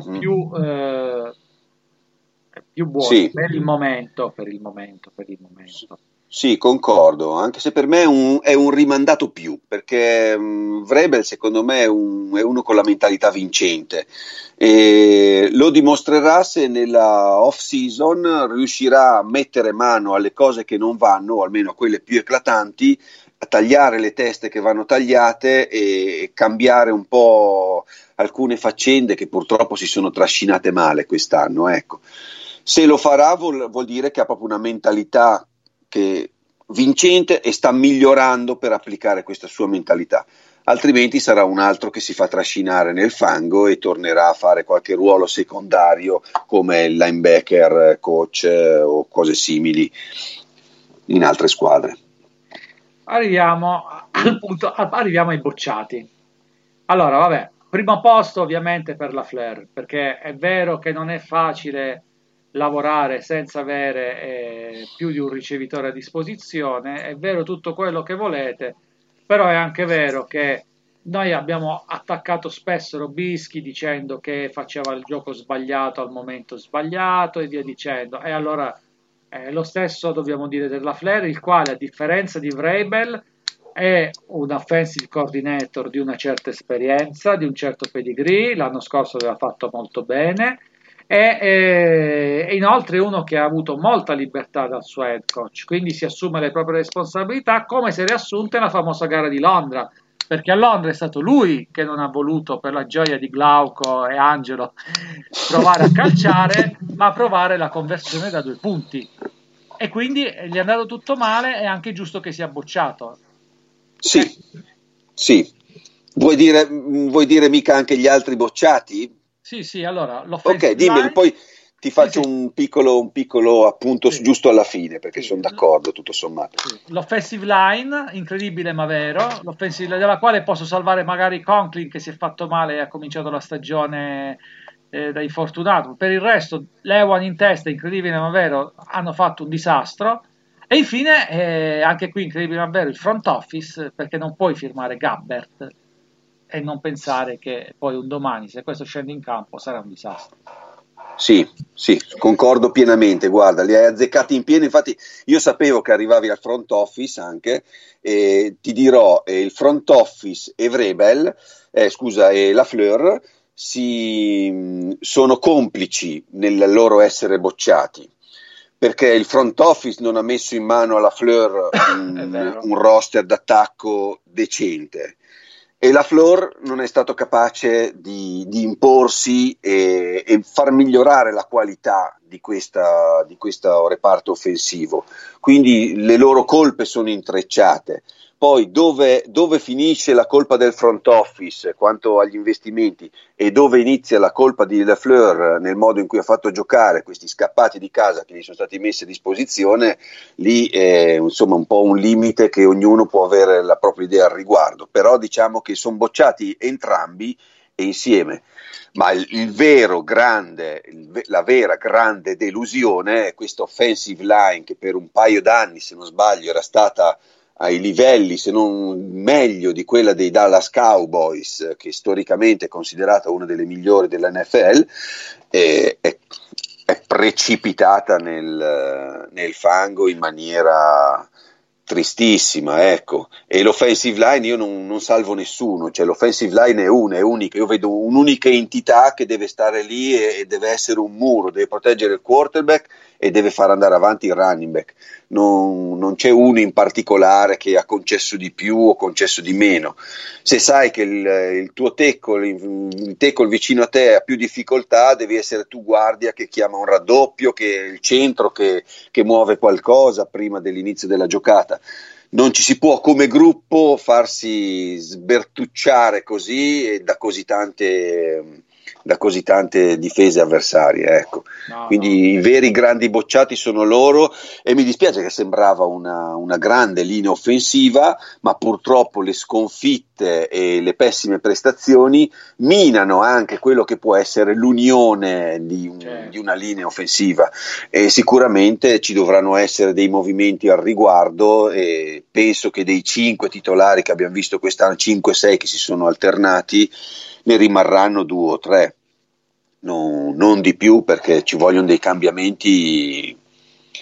più buoni Sì. per il momento, per il momento. Sì, concordo, anche se per me è un rimandato più, perché Vrabel secondo me è uno con la mentalità vincente e lo dimostrerà se nella off-season riuscirà a mettere mano alle cose che non vanno, o almeno a quelle più eclatanti, a tagliare le teste che vanno tagliate e cambiare un po' alcune faccende che purtroppo si sono trascinate male quest'anno, ecco. Se lo farà vuol dire che ha proprio una mentalità che vincente e sta migliorando per applicare questa sua mentalità, altrimenti sarà un altro che si fa trascinare nel fango e tornerà a fare qualche ruolo secondario come il linebacker coach o cose simili in altre squadre. Arriviamo al punto, arriviamo ai bocciati. Allora, vabbè, primo posto ovviamente per la Flair, perché è vero che non è facile lavorare senza avere più di un ricevitore a disposizione, è vero tutto quello che volete, però è anche vero che noi abbiamo attaccato spesso Robischi dicendo che faceva il gioco sbagliato al momento sbagliato e via dicendo, e allora lo stesso dobbiamo dire della Flair, il quale a differenza di Vrabel è un offensive coordinator di una certa esperienza, di un certo pedigree, l'anno scorso aveva fatto molto bene, e inoltre uno che ha avuto molta libertà dal suo head coach, quindi si assume le proprie responsabilità come si è riassunta nella famosa gara di Londra, perché a Londra è stato lui che non ha voluto, per la gioia di Glauco e Angelo, provare a calciare, ma provare la conversione da 2 punti, e quindi gli è andato tutto male, è anche giusto che sia bocciato. Sì, sì. Vuoi dire mica anche gli altri bocciati? Sì, allora, Ok, dimmeli, poi ti faccio sì. un piccolo appunto Sì. giusto alla fine, perché Sì. sono d'accordo, tutto sommato. Sì. L'offensive line, incredibile ma vero, l'offensive line della quale posso salvare magari Conklin che si è fatto male e ha cominciato la stagione da infortunato. Per il resto, Lewan in testa, incredibile ma vero, hanno fatto un disastro. E infine, anche qui incredibile ma vero, il front office, perché non puoi firmare Gabbert e non pensare che poi un domani, se questo scende in campo, sarà un disastro. Sì, concordo pienamente, guarda, li hai azzeccati in pieno, infatti io sapevo che arrivavi al front office anche, e ti dirò, il front office e Vrabel, e Lafleur sono complici nel loro essere bocciati, perché il front office non ha messo in mano alla Fleur un roster d'attacco decente e la Fleur non è stato capace di imporsi e far migliorare la qualità di questo reparto offensivo, quindi le loro colpe sono intrecciate. Poi dove finisce la colpa del front office quanto agli investimenti e dove inizia la colpa di Lafleur nel modo in cui ha fatto giocare questi scappati di casa che gli sono stati messi a disposizione, lì è insomma un po' un limite che ognuno può avere la propria idea al riguardo, però diciamo che sono bocciati entrambi e insieme. Ma la vera grande delusione è questa offensive line che per un paio d'anni, se non sbaglio, era stata ai livelli, se non meglio, di quella dei Dallas Cowboys, che storicamente è considerata una delle migliori dell'NFL, è precipitata nel fango in maniera tristissima, ecco. E l'offensive line io non salvo nessuno, cioè l'offensive line è unica, io vedo un'unica entità che deve stare lì e deve essere un muro, deve proteggere il quarterback e deve far andare avanti il running back. Non c'è uno in particolare che ha concesso di più o concesso di meno. Se sai che il tuo tackle, il tackle vicino a te ha più difficoltà, devi essere tu guardia che chiama un raddoppio, che è il centro che muove qualcosa prima dell'inizio della giocata. Non ci si può come gruppo farsi sbertucciare così e da così tante difese avversarie, ecco. Quindi i veri grandi bocciati sono loro e mi dispiace che sembrava una grande linea offensiva, ma purtroppo le sconfitte e le pessime prestazioni minano anche quello che può essere l'unione di una linea offensiva e sicuramente ci dovranno essere dei movimenti al riguardo e penso che dei 5 titolari che abbiamo visto quest'anno, 5-6 che si sono alternati, ne rimarranno 2 o 3, non di più, perché ci vogliono dei cambiamenti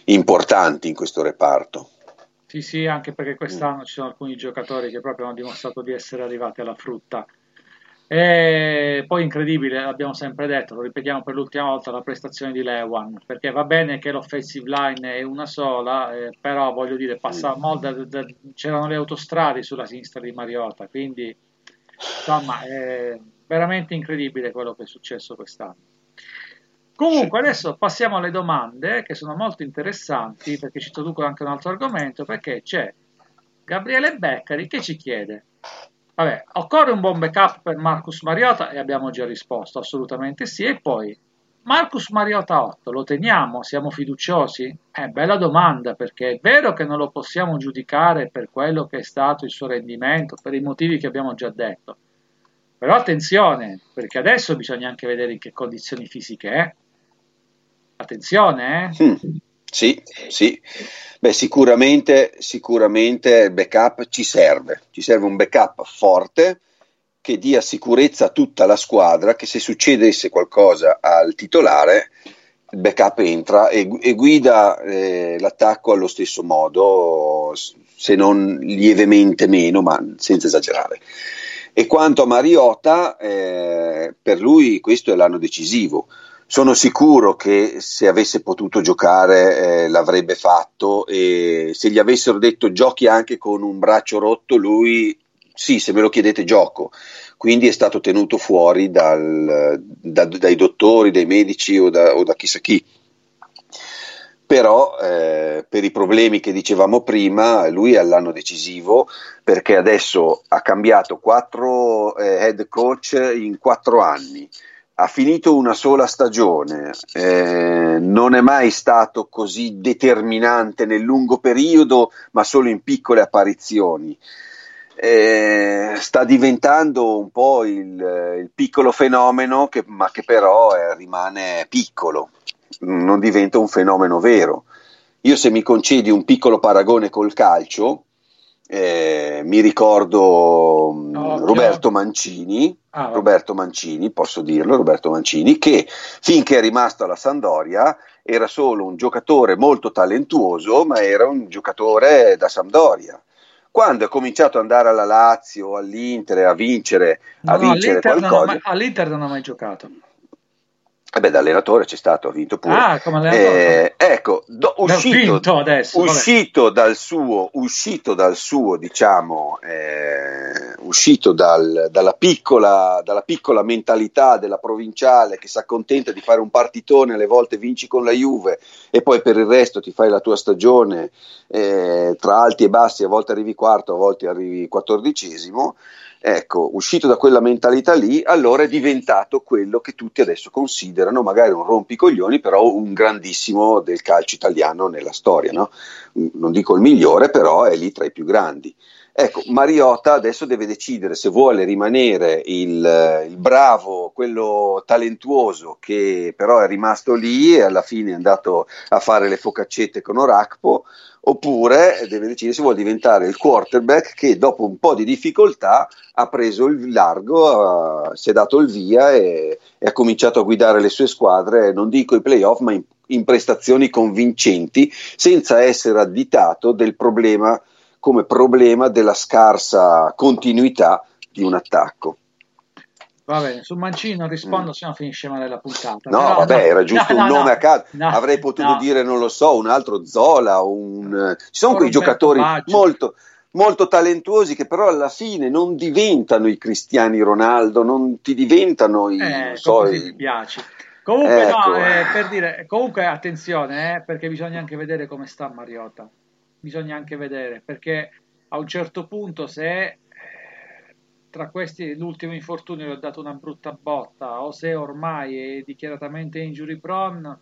importanti in questo reparto. Sì, sì, anche perché quest'anno ci sono alcuni giocatori che proprio hanno dimostrato di essere arrivati alla frutta. E poi incredibile, l'abbiamo sempre detto, lo ripetiamo per l'ultima volta, la prestazione di Lewan, perché va bene che l'offensive line è una sola, però voglio dire, passa molto, c'erano le autostrade sulla sinistra di Mariota, quindi insomma è veramente incredibile quello che è successo quest'anno. Sì. Comunque adesso passiamo alle domande che sono molto interessanti perché ci introducono anche un altro argomento perché c'è Gabriele Beccari che ci chiede, vabbè, occorre un buon backup per Marcus Mariota e abbiamo già risposto assolutamente sì e poi Marcus Mariota 8 lo teniamo? Siamo fiduciosi? Bella domanda perché è vero che non lo possiamo giudicare per quello che è stato il suo rendimento per i motivi che abbiamo già detto, però attenzione perché adesso bisogna anche vedere in che condizioni fisiche è. Attenzione, Sì, sì. Beh, sicuramente il backup ci serve un backup forte che dia sicurezza a tutta la squadra, che se succedesse qualcosa al titolare, il backup entra e guida l'attacco allo stesso modo, se non lievemente meno, ma senza esagerare. E quanto a Mariota, per lui questo è l'anno decisivo. Sono sicuro che se avesse potuto giocare l'avrebbe fatto e se gli avessero detto giochi anche con un braccio rotto, lui sì, se me lo chiedete gioco. Quindi è stato tenuto fuori dai dottori, dai medici o da chissà chi. Però per i problemi che dicevamo prima, lui è all'anno decisivo perché adesso ha cambiato 4 head coach in 4 anni. Ha finito una sola stagione, non è mai stato così determinante nel lungo periodo, ma solo in piccole apparizioni. Sta diventando un po' il piccolo fenomeno, ma che però rimane piccolo, non diventa un fenomeno vero. Io se mi concedi un piccolo paragone col calcio, mi ricordo Roberto Mancini, posso dirlo, Roberto Mancini, che finché è rimasto alla Sampdoria era solo un giocatore molto talentuoso, ma era un giocatore da Sampdoria. Quando è cominciato ad andare alla Lazio, all'Inter, a vincere qualcosa, all'Inter non ha mai giocato. Da allenatore c'è stato, ha vinto pure. Ah, come allenatore. Ecco, uscito dal suo, diciamo, uscito dalla piccola mentalità della provinciale che si accontenta di fare un partitone, alle volte vinci con la Juve e poi per il resto ti fai la tua stagione tra alti e bassi, a volte arrivi quarto, a volte arrivi 14esimo. Ecco, uscito da quella mentalità lì, allora è diventato quello che tutti adesso considerano magari un rompicoglioni, però un grandissimo del calcio italiano nella storia, no? Non dico il migliore, però è lì tra i più grandi. Ecco, Mariota adesso deve decidere se vuole rimanere il bravo, quello talentuoso che però è rimasto lì e alla fine è andato a fare le focaccette con Orakpo, oppure deve decidere se vuole diventare il quarterback che dopo un po' di difficoltà ha preso il largo, si è dato il via e ha cominciato a guidare le sue squadre, non dico i playoff, ma in prestazioni convincenti, senza essere additato del problema come problema della scarsa continuità di un attacco. Va bene, su Mancini non rispondo, se no finisce male la puntata. No, però, vabbè, era giusto un nome a caso. no, Avrei potuto no. dire, non lo so, un altro Zola, ci sono quei Roberto giocatori Baggio. molto, molto talentuosi che però alla fine non diventano i Cristiani Ronaldo, non ti diventano i... non so, così ti piaci. Comunque, ecco. per dire, comunque attenzione, perché bisogna anche vedere come sta Mariota. Bisogna anche vedere, perché a un certo punto se tra questi l'ultimo infortunio gli ho dato una brutta botta, o se ormai è dichiaratamente injury prone,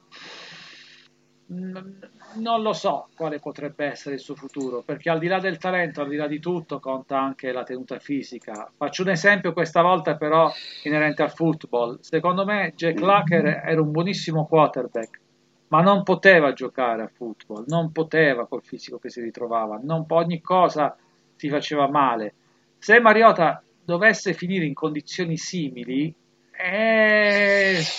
non lo so quale potrebbe essere il suo futuro, perché al di là del talento, al di là di tutto, conta anche la tenuta fisica. Faccio un esempio questa volta però inerente al football. Secondo me Jack Locker era un buonissimo quarterback, ma non poteva giocare a football, non poteva col fisico che si ritrovava, ogni cosa si faceva male. Se Mariota dovesse finire in condizioni simili,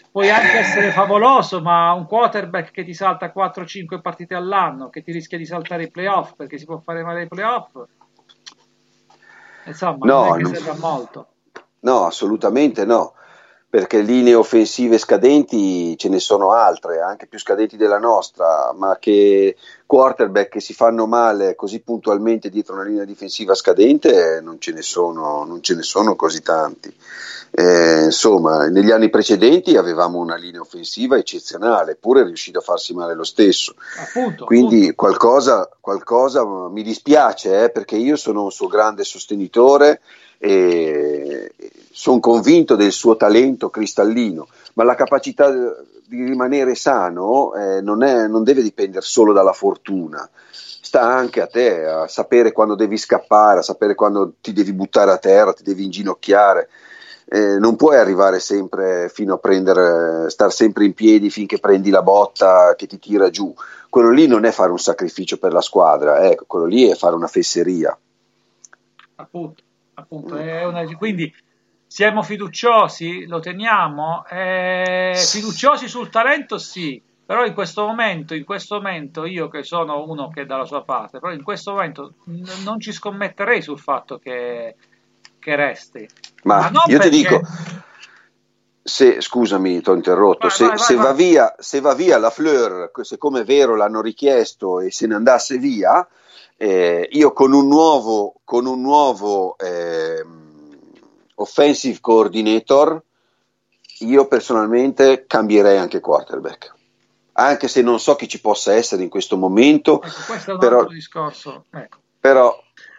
puoi anche essere favoloso, ma un quarterback che ti salta 4-5 partite all'anno, che ti rischia di saltare i playoff perché si può fare male ai playoff, insomma, non è No, che serve a molto. no, assolutamente no, perché linee offensive scadenti ce ne sono altre, anche più scadenti della nostra, ma che quarterback che si fanno male così puntualmente dietro una linea difensiva scadente non ce ne sono così tanti. Insomma, negli anni precedenti avevamo una linea offensiva eccezionale, eppure è riuscito a farsi male lo stesso. Quindi qualcosa mi dispiace, perché io sono un suo grande sostenitore e sono convinto del suo talento cristallino, ma la capacità di rimanere sano non deve dipendere solo dalla fortuna. Sta anche a te a sapere quando devi scappare, a sapere quando ti devi buttare a terra, ti devi inginocchiare. Non puoi arrivare sempre fino a star sempre in piedi finché prendi la botta che ti tira giù. Quello lì non è fare un sacrificio per la squadra, quello lì è fare una fesseria. Appunto, quindi siamo fiduciosi, lo teniamo, fiduciosi sul talento sì, però in questo momento io che sono uno che è dalla sua parte, però in questo momento non ci scommetterei sul fatto che resti. Ma non io perché... ti dico, scusami, ti ho interrotto, vai. Se va via Lafleur, se come è vero l'hanno richiesto e se ne andasse via, io con un nuovo offensive coordinator, io personalmente cambierei anche quarterback, anche se non so chi ci possa essere in questo momento. Ecco, questo è un altro discorso. Ecco. Però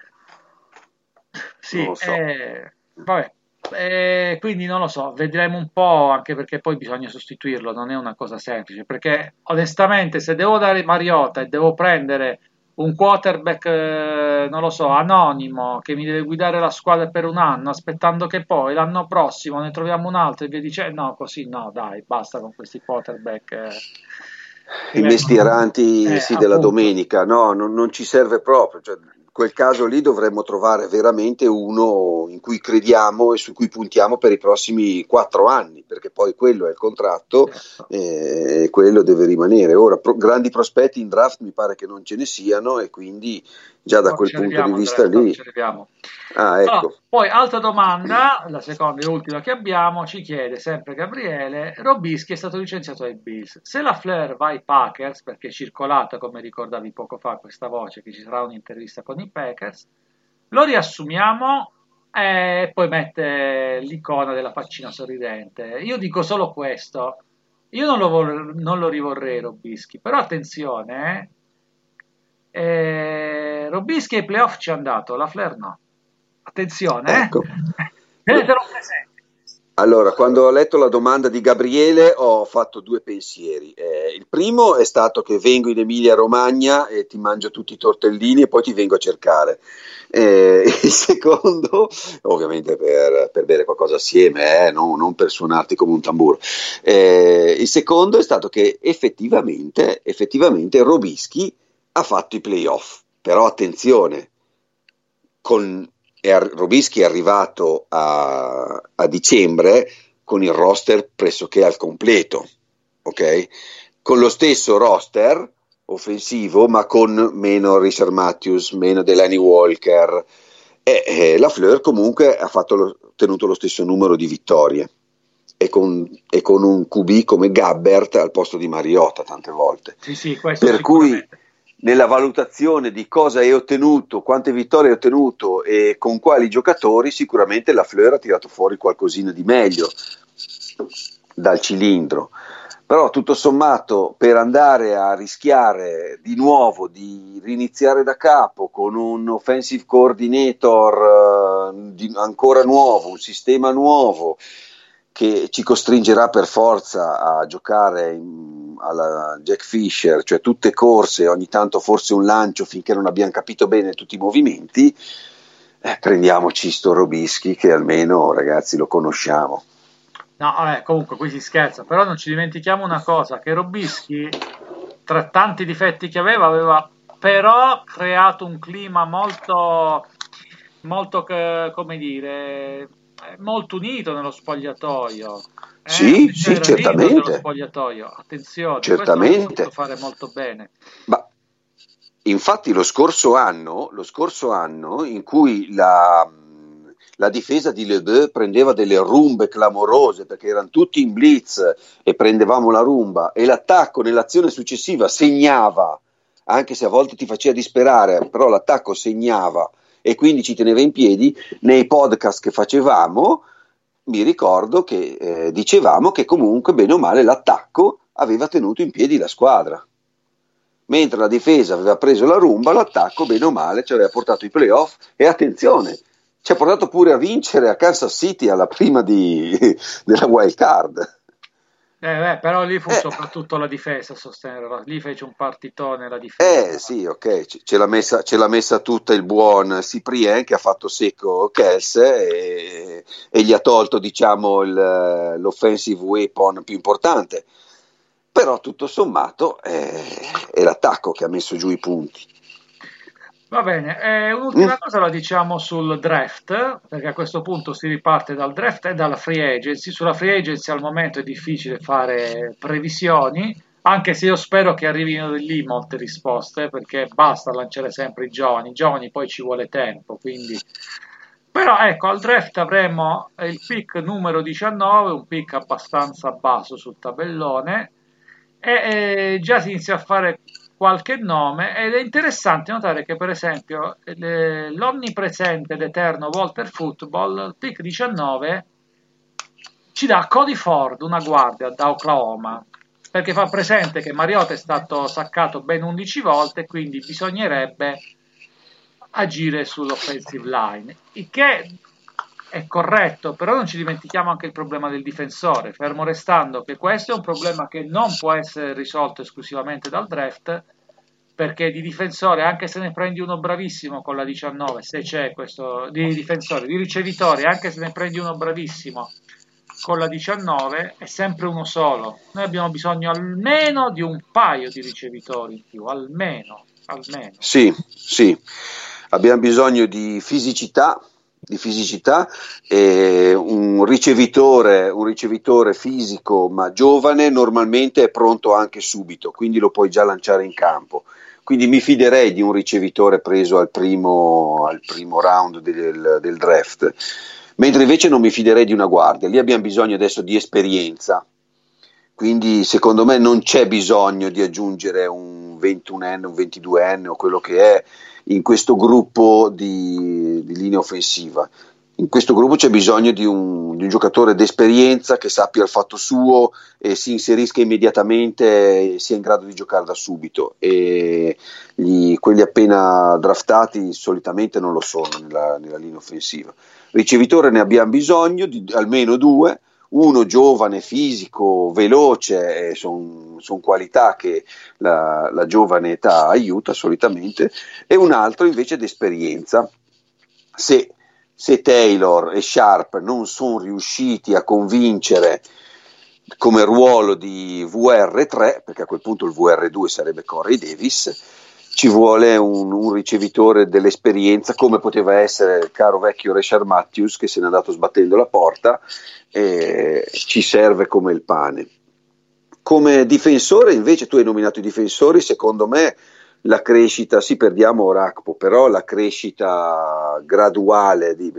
sì, non lo so. vabbè. Quindi non lo so, vedremo un po', anche perché poi bisogna sostituirlo, non è una cosa semplice, perché onestamente se devo dare Mariota e devo prendere un quarterback, non lo so, anonimo, che mi deve guidare la squadra per un anno, aspettando che poi l'anno prossimo ne troviamo un altro e via dicendo, no, così no, dai, basta con questi quarterback. I mestieranti della appunto. domenica, no, non ci serve proprio, cioè, quel caso lì dovremmo trovare veramente uno in cui crediamo e su cui puntiamo per i prossimi 4 anni, perché poi quello è il contratto, certo. E quello deve rimanere. Ora, grandi prospetti in draft mi pare che non ce ne siano, e quindi già da quel punto di vista lì. Ah, ecco. Allora, poi altra domanda, la seconda e ultima che abbiamo, ci chiede sempre Gabriele: Robischi è stato licenziato dai Bills, se la Fleur va ai Packers, perché è circolata, come ricordavi poco fa, questa voce che ci sarà un'intervista con i Packers, lo riassumiamo e poi mette l'icona della faccina sorridente. Io dico solo questo, io non lo rivorrei Robischi, però attenzione, Robischi ai playoff ci è andato, la Flair no. Attenzione, Ecco. tenetelo presente. Allora, quando ho letto la domanda di Gabriele ho fatto 2 pensieri. Il primo è stato che vengo in Emilia-Romagna e ti mangio tutti i tortellini e poi ti vengo a cercare. Il secondo, ovviamente per bere qualcosa assieme, non per suonarti come un tamburo. Il secondo è stato che effettivamente Robischi ha fatto i playoff, però attenzione, Robischi è arrivato a dicembre con il roster pressoché al completo, ok? Con lo stesso roster offensivo, ma con meno Richard Matthews, meno Delaney Walker, e la Fleur comunque ha ottenuto lo stesso numero di vittorie, e con un QB come Gabbert al posto di Mariota tante volte. Sì, questo per cui nella valutazione di cosa hai ottenuto, quante vittorie hai ottenuto e con quali giocatori, sicuramente la Fleur ha tirato fuori qualcosina di meglio dal cilindro. Però tutto sommato, per andare a rischiare di nuovo di riniziare da capo con un offensive coordinator ancora nuovo, un sistema nuovo che ci costringerà per forza a giocare alla Jack Fisher, cioè tutte corse, ogni tanto forse un lancio finché non abbiamo capito bene tutti i movimenti, prendiamoci sto Robischi che almeno, ragazzi, lo conosciamo. No, comunque qui si scherza, però non ci dimentichiamo una cosa, che Robischi, tra tanti difetti che aveva però creato un clima molto, come dire, è molto unito nello spogliatoio. Sì, C'era sì, il leader dello certamente, spogliatoio, attenzione, questo l'hai certamente. saputo fare molto bene. Ma infatti lo scorso anno in cui la difesa di Leboeuf prendeva delle rumbe clamorose perché erano tutti in blitz e prendevamo la rumba e l'attacco nell'azione successiva segnava, anche se a volte ti faceva disperare, però l'attacco segnava e quindi ci teneva in piedi, nei podcast che facevamo mi ricordo che dicevamo che comunque bene o male l'attacco aveva tenuto in piedi la squadra. Mentre la difesa aveva preso la rumba, l'attacco, bene o male, ci aveva portato ai playoff e attenzione, ci ha portato pure a vincere a Kansas City alla prima della wild card. Però lì fu Eh, soprattutto la difesa a sostenerla, lì fece un partitone la difesa. sì, ok, ce l'ha messa tutta il buon Cyprien che ha fatto secco Kels e gli ha tolto, diciamo, l'offensive weapon più importante. Però tutto sommato è l'attacco che ha messo giù i punti. Va bene, Mm? un'ultima cosa la diciamo sul draft, perché a questo punto si riparte dal draft e dalla free agency. Sulla free agency al momento è difficile fare previsioni, anche se io spero che arrivino di lì molte risposte, perché basta lanciare sempre i giovani poi ci vuole tempo, quindi... Però ecco, al draft avremo il pick numero 19, un pick abbastanza basso sul tabellone, e già si inizia a fare qualche nome ed è interessante notare che per esempio l'onnipresente ed eterno Walter Football, il pick 19, ci dà Cody Ford, una guardia da Oklahoma, perché fa presente che Mariota è stato saccato ben 11 volte, quindi bisognerebbe agire sull'offensive line, il che è corretto, però non ci dimentichiamo anche il problema del difensore, fermo restando che questo è un problema che non può essere risolto esclusivamente dal draft, perché di difensore, anche se ne prendi uno bravissimo con la 19, se c'è questo, di difensore, di ricevitore, anche se ne prendi uno bravissimo con la 19, è sempre uno solo. Noi abbiamo bisogno almeno di un paio di ricevitori in più, almeno, almeno. Sì, sì, abbiamo bisogno di fisicità e un ricevitore fisico ma giovane normalmente è pronto anche subito, quindi lo puoi già lanciare in campo. Quindi mi fiderei di un ricevitore preso al primo round del draft, mentre invece non mi fiderei di una guardia. Lì abbiamo bisogno adesso di esperienza. Quindi secondo me non c'è bisogno di aggiungere un 21enne, un 22enne o quello che è in questo gruppo di linea offensiva. In questo gruppo c'è bisogno di un giocatore d'esperienza che sappia il fatto suo e si inserisca immediatamente e sia in grado di giocare da subito. E quelli appena draftati solitamente non lo sono nella linea offensiva. Ricevitore ne abbiamo bisogno di almeno due. Uno giovane, fisico, veloce, sono qualità che la giovane età aiuta solitamente, e un altro invece d'esperienza. Se Taylor e Sharp non sono riusciti a convincere come ruolo di VR3, perché a quel punto il VR2 sarebbe Corey Davis, ci vuole un ricevitore dell'esperienza come poteva essere il caro vecchio Rashard Matthews che se n'è andato sbattendo la porta, e ci serve come il pane. Come difensore invece tu hai nominato i difensori, secondo me la crescita, sì perdiamo Orakpo, però la crescita graduale di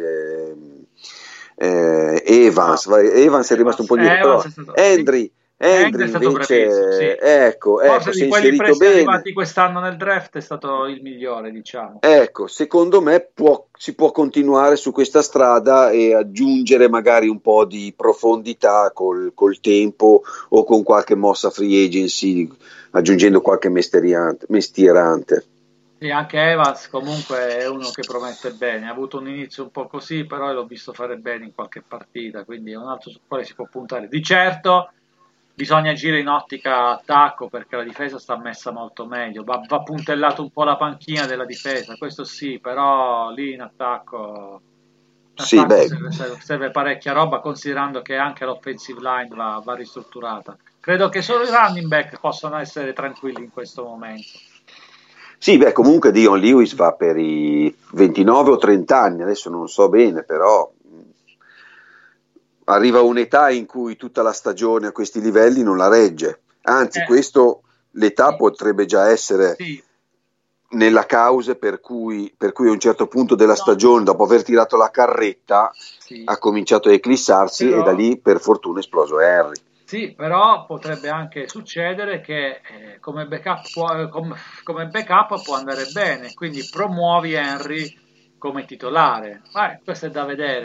Evans è rimasto un po' indietro, però Henry È stato bravissimo, sì. invece ecco, Forse si è di quelli inserito presi bene. arrivati quest'anno nel draft è stato il migliore, diciamo. Ecco, secondo me si può continuare su questa strada e aggiungere magari un po' di profondità col tempo o con qualche mossa free agency, aggiungendo qualche mestierante. Sì, anche Evans comunque è uno che promette bene, ha avuto un inizio un po' così, però l'ho visto fare bene in qualche partita, quindi è un altro su quale si può puntare. Di certo bisogna agire in ottica attacco perché la difesa sta messa molto meglio, va puntellato un po' la panchina della difesa, questo sì, però lì in Sì, attacco beh, serve parecchia roba considerando che anche l'offensive line va ristrutturata. Credo che solo i running back possano essere tranquilli in questo momento. sì, beh, comunque Dion Lewis va per i 29 o 30 anni, adesso non so bene, però arriva un'età in cui tutta la stagione a questi livelli non la regge, anzi l'età potrebbe già essere nella causa per cui a un certo punto della stagione, dopo aver tirato la carretta, ha cominciato a eclissarsi, e da lì per fortuna è esploso Henry. Sì, però potrebbe anche succedere che come backup può andare bene, quindi promuovi Henry come titolare. Questo è da vedere,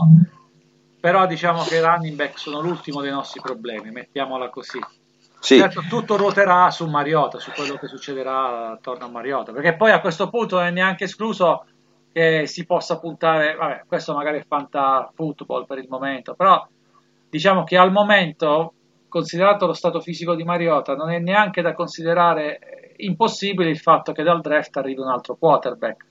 però diciamo che i running back sono l'ultimo dei nostri problemi, mettiamola così. Sì. Certo, tutto ruoterà su Mariota, su quello che succederà attorno a Mariota, perché poi a questo punto non è neanche escluso che si possa puntare, questo magari è fanta football per il momento, però diciamo che al momento, considerato lo stato fisico di Mariota, non è neanche da considerare impossibile il fatto che dal draft arrivi un altro quarterback.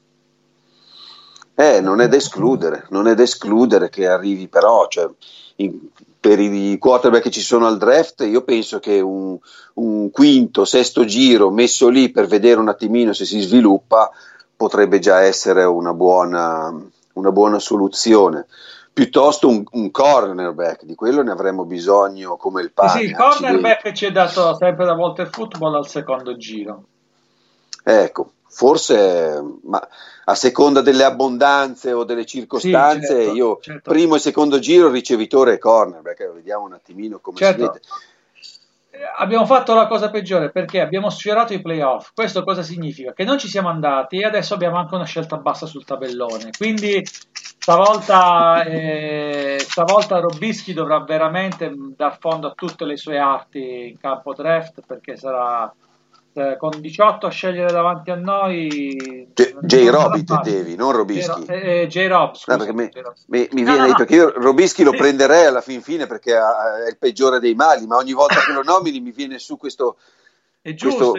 Non è da escludere che arrivi, però per i quarterback che ci sono al draft, io penso che un quinto, sesto giro messo lì per vedere un attimino se si sviluppa potrebbe già essere una buona soluzione. Piuttosto un cornerback, di quello ne avremmo bisogno come il pane. Sì, il cornerback ci è dato sempre da Walter Football al secondo giro. Ecco, forse, ma a seconda delle abbondanze o delle circostanze, certo. Primo e secondo giro ricevitore e cornerback, vediamo un attimino come si vede. Abbiamo fatto la cosa peggiore perché abbiamo sfiorato i playoff. Questo cosa significa? Che non ci siamo andati e adesso abbiamo anche una scelta bassa sul tabellone. Quindi stavolta Robischi dovrà veramente dar fondo a tutte le sue arti in campo draft, perché sarà con 18 a scegliere davanti a noi. J-Rob intendevi, non Robischi. J-Rob, scusa. No, mi viene perché io Robischi lo prenderei alla fine perché è il peggiore dei mali, ma ogni volta che lo nomini mi viene su questo. È giusto.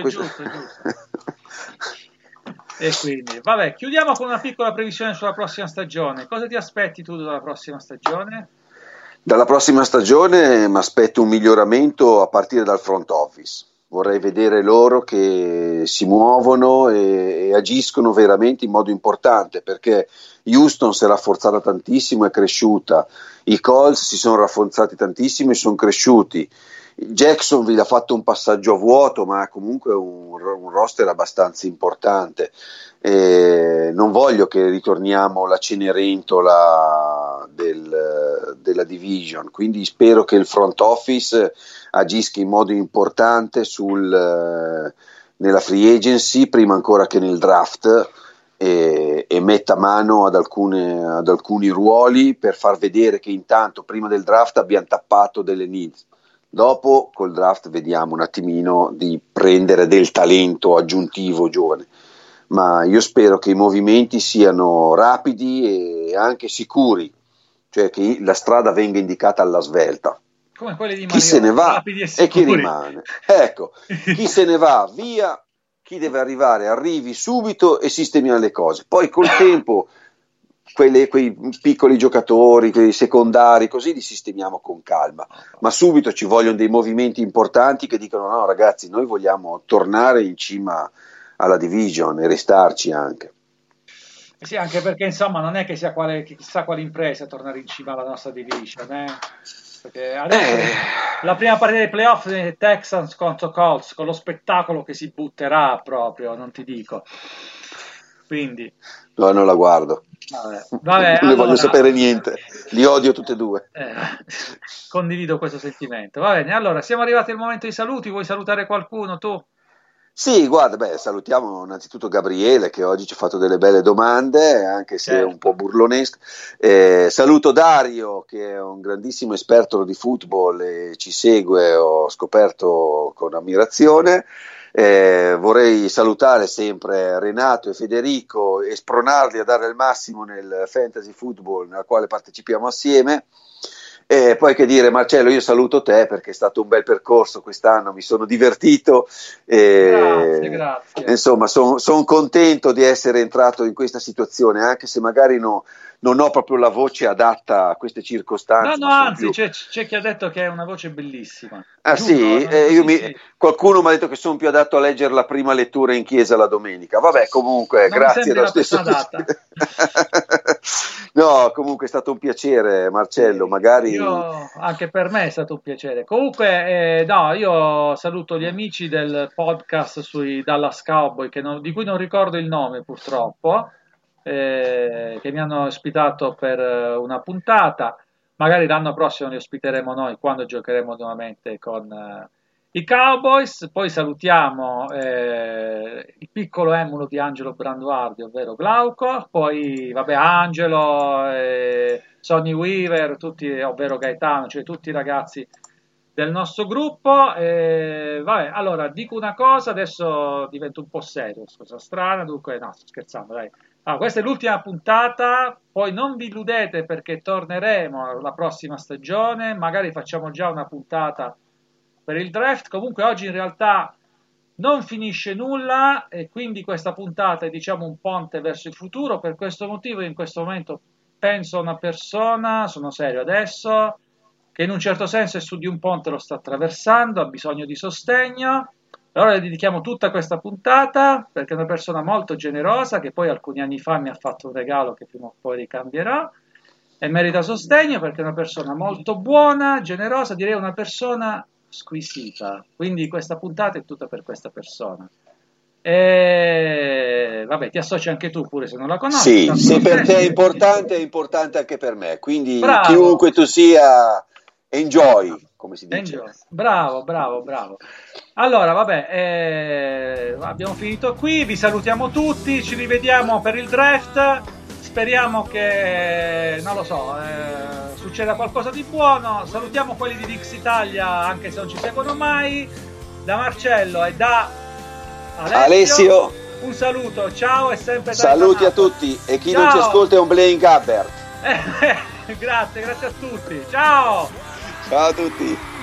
E quindi, vabbè, chiudiamo con una piccola previsione sulla prossima stagione. Cosa ti aspetti tu dalla prossima stagione? Dalla prossima stagione mi aspetto un miglioramento a partire dal front office. Vorrei vedere loro che si muovono e agiscono veramente in modo importante, perché Houston si è rafforzata tantissimo, è cresciuta, i Colts si sono rafforzati tantissimo e sono cresciuti, Jacksonville ha fatto un passaggio a vuoto, ma comunque un roster abbastanza importante. Non voglio che ritorniamo la Cenerentola della division, quindi spero che il front office agisca in modo importante nella free agency prima ancora che nel draft, e metta mano ad alcuni ruoli per far vedere che intanto prima del draft abbiamo tappato delle needs. Dopo col draft vediamo un attimino di prendere del talento aggiuntivo giovane, ma io spero che i movimenti siano rapidi e anche sicuri, cioè che la strada venga indicata alla svelta. Come quelli di Chi se ne va e chi rimane. Ecco, chi se ne va via, chi deve arrivare arrivi subito e sistemiamo le cose. Poi col tempo quei piccoli giocatori, quei secondari, così li sistemiamo con calma, ma subito ci vogliono dei movimenti importanti che dicono: no ragazzi, noi vogliamo tornare in cima alla division e restarci anche. Sì, anche perché insomma non è che sia chissà quale impresa tornare in cima alla nostra division, perché adesso la prima partita dei playoff è Texans contro Colts, con lo spettacolo che si butterà proprio, non ti dico, quindi no, non la guardo. Vabbè, non ne voglio sapere niente, li odio tutte e due. Condivido questo sentimento. Va bene, allora siamo arrivati al momento dei saluti. Vuoi salutare qualcuno tu? Sì, guarda, salutiamo innanzitutto Gabriele che oggi ci ha fatto delle belle domande, anche se un po' burlonesco. Saluto Dario che è un grandissimo esperto di football e ci segue, ho scoperto con ammirazione. Vorrei salutare sempre Renato e Federico e spronarli a dare il massimo nel fantasy football nel quale partecipiamo assieme. E poi che dire, Marcello, io saluto te perché è stato un bel percorso quest'anno, mi sono divertito grazie. Insomma sono contento di essere entrato in questa situazione, anche se magari non ho proprio la voce adatta a queste circostanze. No, anzi, c'è chi ha detto che è una voce bellissima. Sì? Qualcuno mi ha detto che sono più adatto a leggere la prima lettura in chiesa la domenica. Vabbè, comunque, non grazie lo stesso. No, comunque è stato un piacere, Marcello, magari... Anche per me è stato un piacere. Comunque, no, io saluto gli amici del podcast sui Dallas Cowboy, di cui non ricordo il nome purtroppo, che mi hanno ospitato per una puntata. Magari l'anno prossimo li ospiteremo noi quando giocheremo nuovamente con i Cowboys. Poi salutiamo il piccolo emulo di Angelo Branduardi, ovvero Glauco, poi vabbè Angelo, Sonny Weaver, tutti, ovvero Gaetano, cioè tutti i ragazzi del nostro gruppo. Vabbè, allora dico una cosa, adesso divento un po' serio, cosa strana, dunque no, sto scherzando, dai. Ah, questa è l'ultima puntata, poi non vi illudete perché torneremo la prossima stagione, magari facciamo già una puntata per il draft. Comunque oggi in realtà non finisce nulla e quindi questa puntata è diciamo un ponte verso il futuro. Per questo motivo in questo momento penso a una persona, sono serio adesso, che in un certo senso è su di un ponte, lo sta attraversando, ha bisogno di sostegno. Allora le dedichiamo tutta questa puntata perché è una persona molto generosa che poi alcuni anni fa mi ha fatto un regalo che prima o poi ricambierò e merita sostegno perché è una persona molto buona, generosa, direi una persona squisita. Quindi questa puntata è tutta per questa persona. E vabbè, ti associ anche tu pure se non la conosci. Sì, se per te è importante anche per me. Quindi bravo. Chiunque tu sia, enjoy, come si dice. Enjoy. Bravo. Allora, vabbè, abbiamo finito qui, vi salutiamo tutti, ci rivediamo per il draft, speriamo che, non lo so, succeda qualcosa di buono. Salutiamo quelli di Dix Italia, anche se non ci seguono mai, da Marcello e da Alessio. Un saluto, ciao e sempre saluti a tutti e chi non ci ascolta è un Blaine Gabbert. Grazie a tutti, ciao a tutti.